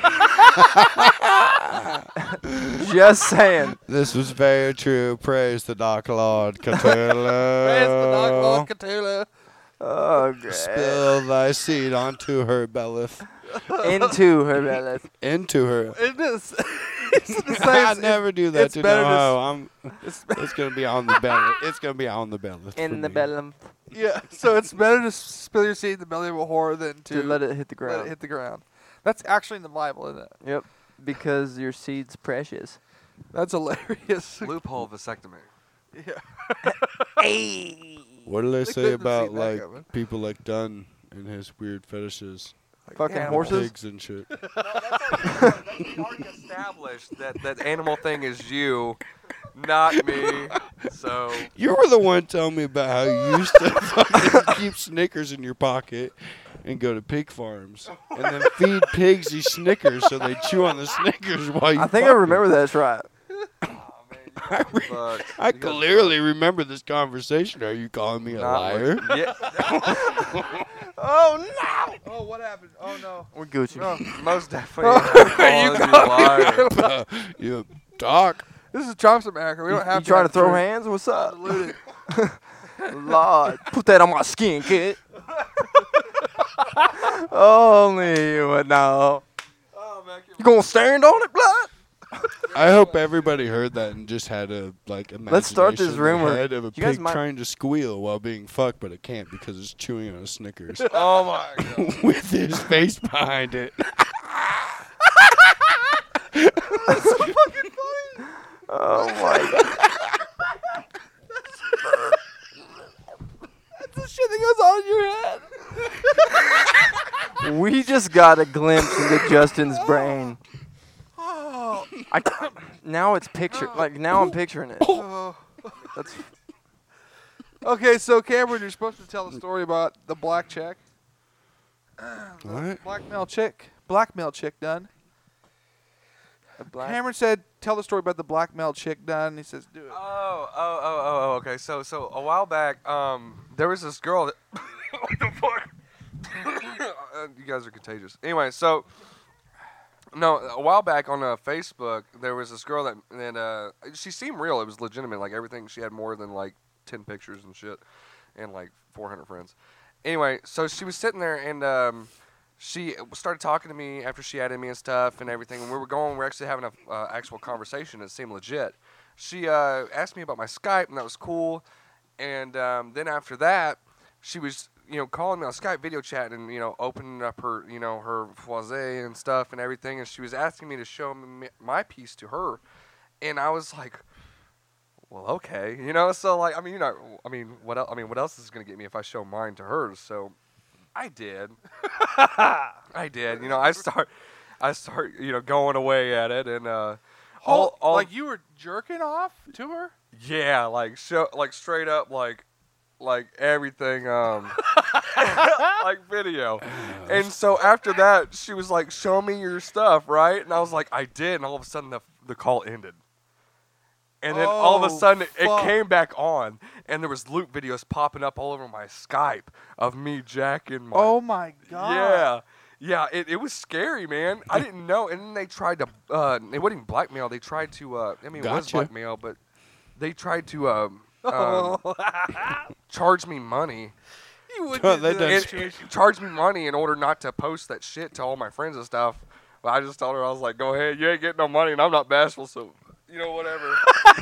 Just saying. This was very true. Praise the Dark Lord Cthulhu. Praise the Dark Lord Cthulhu. Oh, great. Spill thy seed onto her belleth. Into her belly. Into her. It is. It's the same. I never do that it's to better no to hoe. I'm. It's gonna be on the belly. It's gonna be on the belly. In the belly. Yeah, so it's better to spill your seed in the belly of a whore than to, To let it hit the let ground. it hit the ground. That's actually in the Bible, isn't it? Yep. Because your seed's precious. That's hilarious. Loophole vasectomy. Yeah. Hey. What do they They say couldn't have about seen that like coming. people like Dunn and his weird fetishes, Fucking animals. horses? pigs and shit? That's already established that that animal thing is you, not me. So You were the one telling me about how you used to fucking keep Snickers in your pocket and go to pig farms and then feed pigs these Snickers so they chew on the Snickers while you. I think I fuck remember them. that's right. I, re- Fuck. I You guys clearly remember this conversation. Are you calling me a not liar? like- yeah, Oh, no. Oh, what happened? Oh no. We're Gucci. No. most definitely. I'm calling you a liar. You talk. This is Trump's America. We don't You, have you to trying have to throw the hands? What's up? truth. Diluted. Lord, put that on my skin, kid. Only you would know. You gonna stand on it, blood? I hope everybody heard that and just had a like imagination Let's start this in their rumor. head of a You guys pig might- trying to squeal while being fucked, but it can't because it's chewing on a Snickers Oh my god. with his face behind it. Oh my god. That's the shit that goes on in your head. We just got a glimpse into Justin's brain. Oh. I c- now it's picture like now I'm picturing it. Oh. That's Okay, so Cameron, you're supposed to tell a story about the black chick. What? Blackmail chick. Blackmail chick done. a black. Cameron said, tell the story about the blackmail chick done. He says, do it. Oh, oh, oh, oh, oh, okay. So, so a while back, um, there was this girl that. What the fuck? Uh, you guys are contagious. Anyway, so. No, a while back on uh, Facebook, there was this girl that, that uh, she seemed real. It was legitimate. Like everything, she had more than like ten pictures and shit, and like four hundred friends. Anyway, so she was sitting there and um, she started talking to me after she added me and stuff and everything. And we were going. We were actually having a uh, actual conversation. It seemed legit. She uh, asked me about my Skype, and that was cool. And um, then after that, she was, you know, calling me on Skype, video chatting, and, you know, opening up her, you know, her foyer and stuff and everything. And she was asking me to show me my piece to her. And I was like, well, okay, you know. So like, I mean, you know, I mean, what else? I mean, what else is gonna get me if I show mine to hers? So I did. I did. You know, I start, I start, you know, going away at it, and uh, all, all like you were jerking off to her? yeah, like show, like straight up, like, like everything, um, like video. And so after that, she was like, "Show me your stuff," right? And I was like, "I did." And all of a sudden, the the call ended. And then all of a Oh, sudden, it, it fuck. came back on, and there was loop videos popping up all over my Skype of me jacking my. Oh my god. Yeah. Yeah, it, it was scary, man. I didn't know. And then they tried to, uh, it wasn't even blackmail. They tried to, uh, I mean, it was Gotcha. blackmail, but they tried to um, um, charge me money. You wouldn't Oh, do they that done And situation. charge me money in order not to post that shit to all my friends and stuff. But I just told her, I was like, go ahead, you ain't getting no money, and I'm not bashful, so, you know, whatever.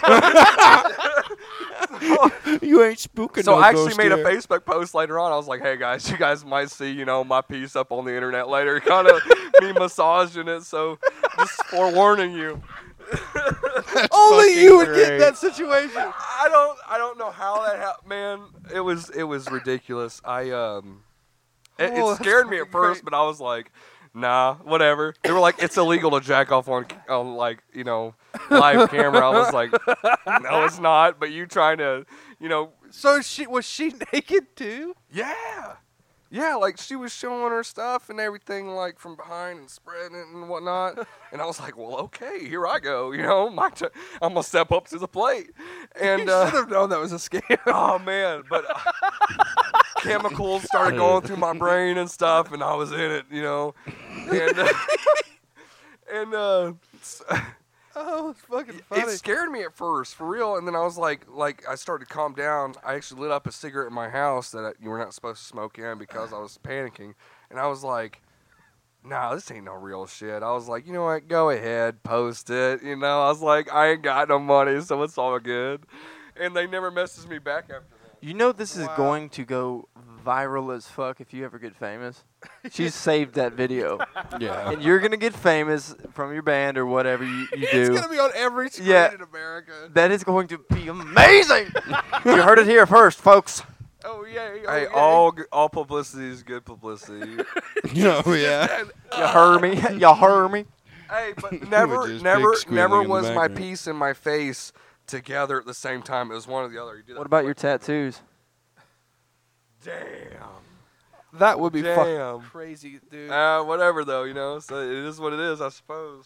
You ain't spooking So no I actually ghost made a here. Facebook post later on. I was like, hey guys, you guys might see, you know, my piece up on the internet later. Kind of me massaging it. So just forewarning you. Only fucking you would get in great. that situation. I don't I don't know how that happened, man. It was it was ridiculous. I um it, Oh, it that's scared me at fucking first, great. but I was like, nah, whatever. They were like, it's illegal to jack off on on like, you know, live camera. I was like, no, it's not. But you trying to, you know, So she was she naked too? yeah. Yeah, like she was showing her stuff and everything, like from behind and spreading it and whatnot. And I was like, well, okay, here I go. You know, my t- I'm gonna step up to the plate. And You uh, should have known that was a scam. oh man, but uh, chemicals started going through my brain and stuff, and I was in it, you know. And uh, and uh, s- Oh, it's fucking funny. it scared me at first, for real. And then I was like, like I started to calm down. I actually lit up a cigarette in my house that I, you were not supposed to smoke in because I was panicking. And I was like, nah, this ain't no real shit. I was like, you know what? Go ahead, post it. You know, I was like, I ain't got no money, so it's all good. And they never messaged me back after that. You know this is Wow. going to go viral as fuck if you ever get famous. She's saved that video. Yeah. And you're going to get famous from your band or whatever you, you It's do. gonna be on every screen Yeah. in America. That is going to be amazing. You heard it here first, folks. Oh yeah. Oh, Hey, yeah. all g- all publicity is good publicity. Oh, yeah. You heard me. You heard me. Hey, but never, just never, pig squealing never in the was my background. piece and my face together at the same time. It was one or the other. You did What that about for- your tattoos? Damn. That would be Damn. fucking crazy, dude. Uh, whatever though, you know. So it is what it is, I suppose.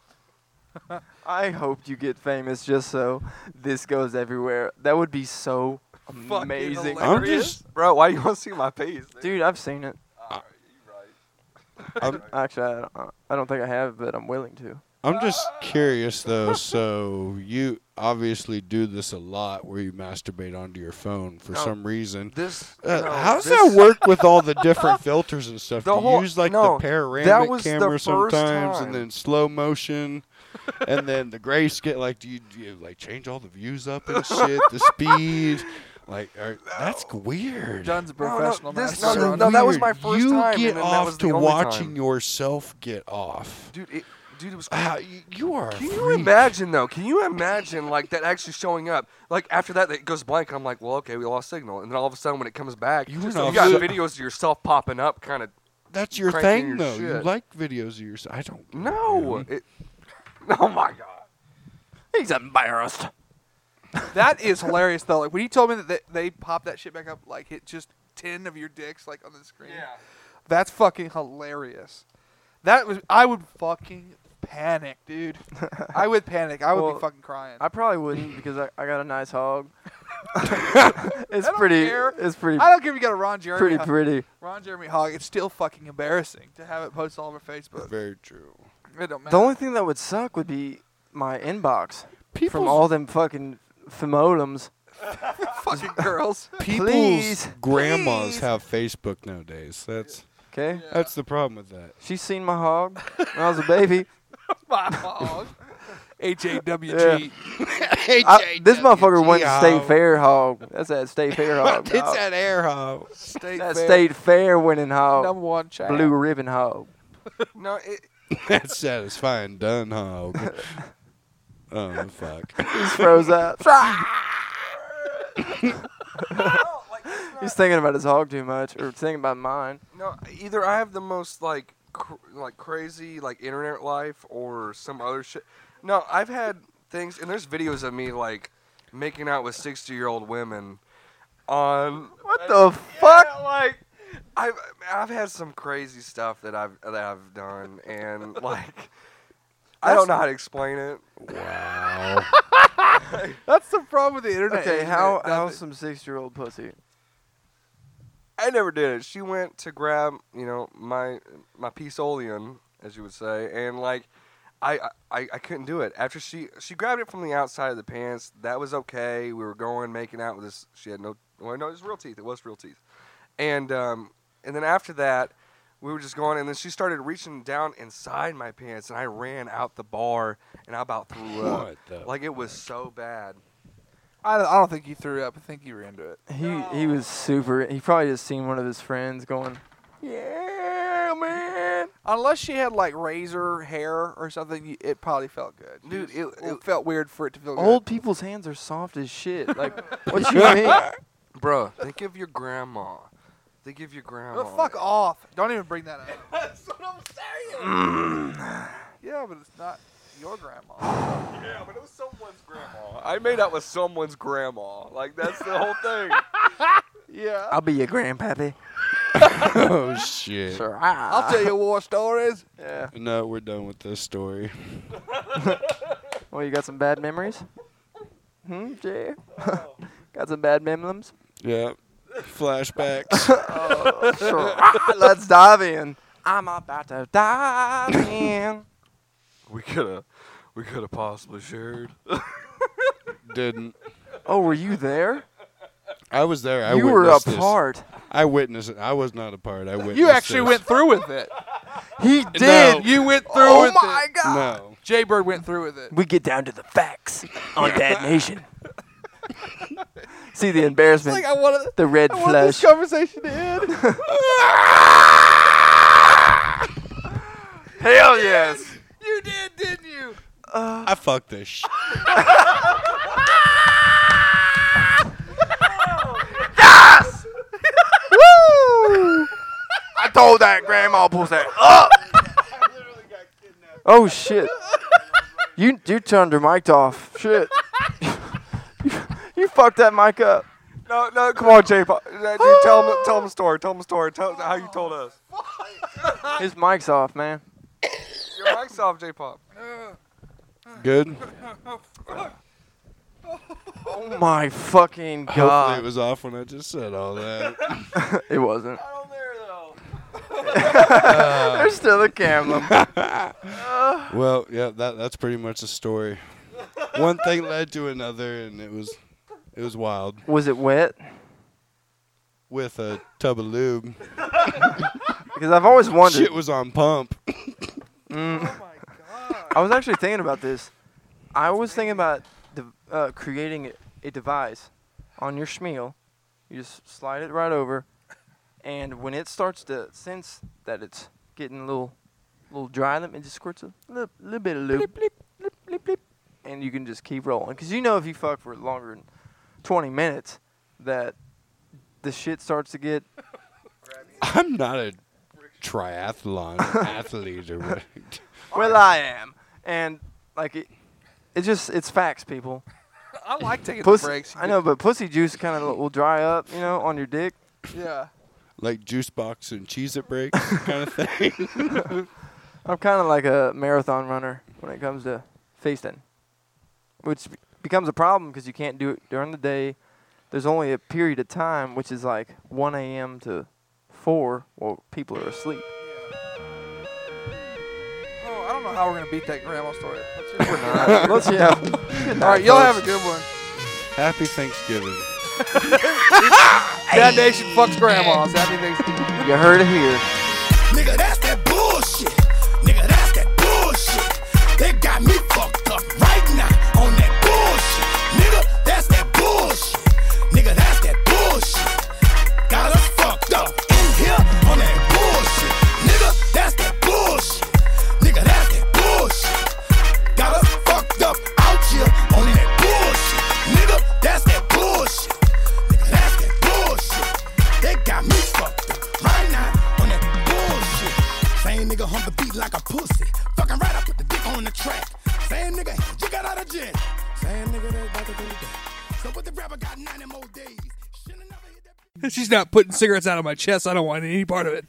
I hoped you get famous just so this goes everywhere. That would be so Fucking amazing. hilarious. I'm just, Bro, why do you want to see my piece? Dude, I've seen it. Alright, you right. I'm, Actually, I don't, I don't think I have, but I'm willing to. I'm just curious though. So you obviously do this a lot, where you masturbate onto your phone for No. some reason. This. Uh, no, how does this- that work with all the different filters and stuff? The Do you whole- use like no, the panoramic that was the camera first sometimes, time. and then slow motion, and then the grayscale? Like, do you, do you like change all the views up and shit, the speed? Like, are, that's weird. John's a No, no, professional this- master. no, So no, on no, it. that was weird. my first you time, get and then that off was to the only watching time. yourself get off. Dude, it, dude, it was. Ah, y- you are. a Can you freak. imagine though? Can you imagine like that actually showing up? Like after that, it goes blank. I'm like, well, okay, we lost signal, and then all of a sudden, when it comes back, You you, went off got so- videos of yourself popping up, kind of. That's your cranking thing, your though. You shit. like videos of yourself. I don't. No, man. it, oh my god. He's embarrassed. That is hilarious though. Like when you told me that they, they pop that shit back up, like hit just ten of your dicks like on the screen. That's fucking hilarious. That was I would fucking panic, dude. I would panic. I would Well, be fucking crying. I probably wouldn't because I, I got a nice hog. it's I don't pretty. care. It's pretty. I don't care if you got a Ron Jeremy. Pretty hog- pretty. Ron Jeremy hog. It's still fucking embarrassing to have it posted all over Facebook. Very true. It don't matter. The only thing that would suck would be my inbox People's, from all them fucking femodums. fucking girls. people's Please, grandmas please. have Facebook nowadays. That's Okay. that's the problem with that. She's seen my hog when I was a baby. My hog. H A W G. I, this motherfucker went to State Fair hog. That's that State Fair hog. It's dog. that air hog. State That Fair. State Fair winning hog. Number one champ. Blue ribbon hog. No, it, That's satisfying. Done hog. Oh fuck. He's froze up. no, like, it's not- He's thinking about his hog too much, or thinking about mine. no, either I have the most like cr- like crazy like internet life or some other shit. No, I've had things, and there's videos of me like making out with sixty year old women on What the fuck? Yeah, like I've I've had some crazy stuff that I've that I've done, and like I don't know how to explain it. Wow. That's the problem with the internet. Okay, isn't how it? how's Nothing. some six-year-old pussy? I never did it. She went to grab, you know, my my piece-olean, as you would say, and like, I, I I couldn't do it. After she she grabbed it from the outside of the pants, that was okay. We were going making out with this. She had no, well, no, it was real teeth. It was real teeth, and um and then after that, we were just going, and then she started reaching down inside my pants, and I ran out the bar, and I about threw up. What the- Like, it was so bad. I don't, I don't think you threw up. I think you were into it. He he was super. He probably just seen one of his friends going, "Yeah, man." Unless she had like razor hair or something, you- it probably felt good. Dude, it, It it, felt weird for it to feel Old people's hands are soft as shit. Like, what you mean? Bro, think of your grandma. Think of your good. grandma. Oh, fuck off! Don't even bring that up. That's what I'm saying. Yeah, but it's not your grandma. Yeah, but it was someone's grandma. I made out with someone's grandma. Like, that's the whole thing. Yeah. I'll be your grandpappy. Oh shit. Sure. I'll tell you war stories. Yeah. No, we're done with this story. Well, you got some bad memories? Hmm, Jay? Got some bad memories? Yeah. Flashbacks. Oh, sure. Ah, let's dive in. I'm about to dive in. We could have we could have possibly shared. Didn't. Oh, were you there? I was there. I you were a witnessed this. part. I witnessed it. I was not a part. I witnessed You actually this. went through with it. He did. No. You went through Oh with my it. god. No. Jay Bird went through with it. We get down to the facts on Dad Nation. See the embarrassment, Like I wanted, the red I wanted this flush. conversation to end. Hell yes. You did, didn't you? I fucked this shit. Yes! Woo! I told that grandma pull that up. Oh shit! You you turned your mic off. Shit. you, you fucked that mic up. No, no, come on, Jay. Dude, tell him, tell him a story. Tell him a story. Tell how you told us. His mic's off, man. Your mic's off, J Pop. Good. Oh my fucking Hopefully god! it was off when I just said all that. It wasn't. Not on there though. There's still a camera. Well, yeah, that that's pretty much the story. One thing led to another, and it was it was wild. Was it wet? With a tub of lube, Because I've always wondered. shit was on pump. Mm. I was actually thinking about this. I was thinking about de- uh, creating a, a device on your schmeal. You just slide it right over, and when it starts to sense that it's getting a little, little dry, then it just squirts a little, little bit of lube, bleep, bleep, bleep, bleep, and you can just keep rolling. Because you know if you fuck for longer than twenty minutes, that the shit starts to get. I'm not a triathlon athlete or what. Well, I am, and like it, it just it's facts, people. I like taking Pussy, the breaks. I know, but pussy juice kind of will dry up, you know, on your dick. Yeah. Like juice box and Cheez-It breaks kind of thing. I'm kind of like a marathon runner when it comes to feasting, which be- becomes a problem because you can't do it during the day. There's only a period of time, which is like one a.m. to four, while people are asleep. Oh, I don't know how we're gonna beat that grandma story. Let's just- Uh, let's yeah. All right, y'all have a good one. Happy Thanksgiving. Dad Nation fucks grandmas. Happy Thanksgiving. You heard it here. Nigga, that's that bullshit. Nigga, that's that bullshit. They got me fucked up right now on that bullshit. Nigga, that's that bullshit. Nigga, that's that bullshit. Got us fucked up in here on that bullshit. Nigga, that's that bullshit. Nigga, that's that bullshit. Got us fucked up out here on that bullshit. Nigga, that's that bullshit. Nigga, that's that bullshit. They got me fucked up right now on that bullshit. Same nigga hump the beat like a pussy. Fucking right, I put the dick on the track. Same nigga, you got out of jail. Same nigga that's about to do that. So what the rapper got ninety more days. Should've never hit that. She's not putting cigarettes out of my chest. I don't want any part of it.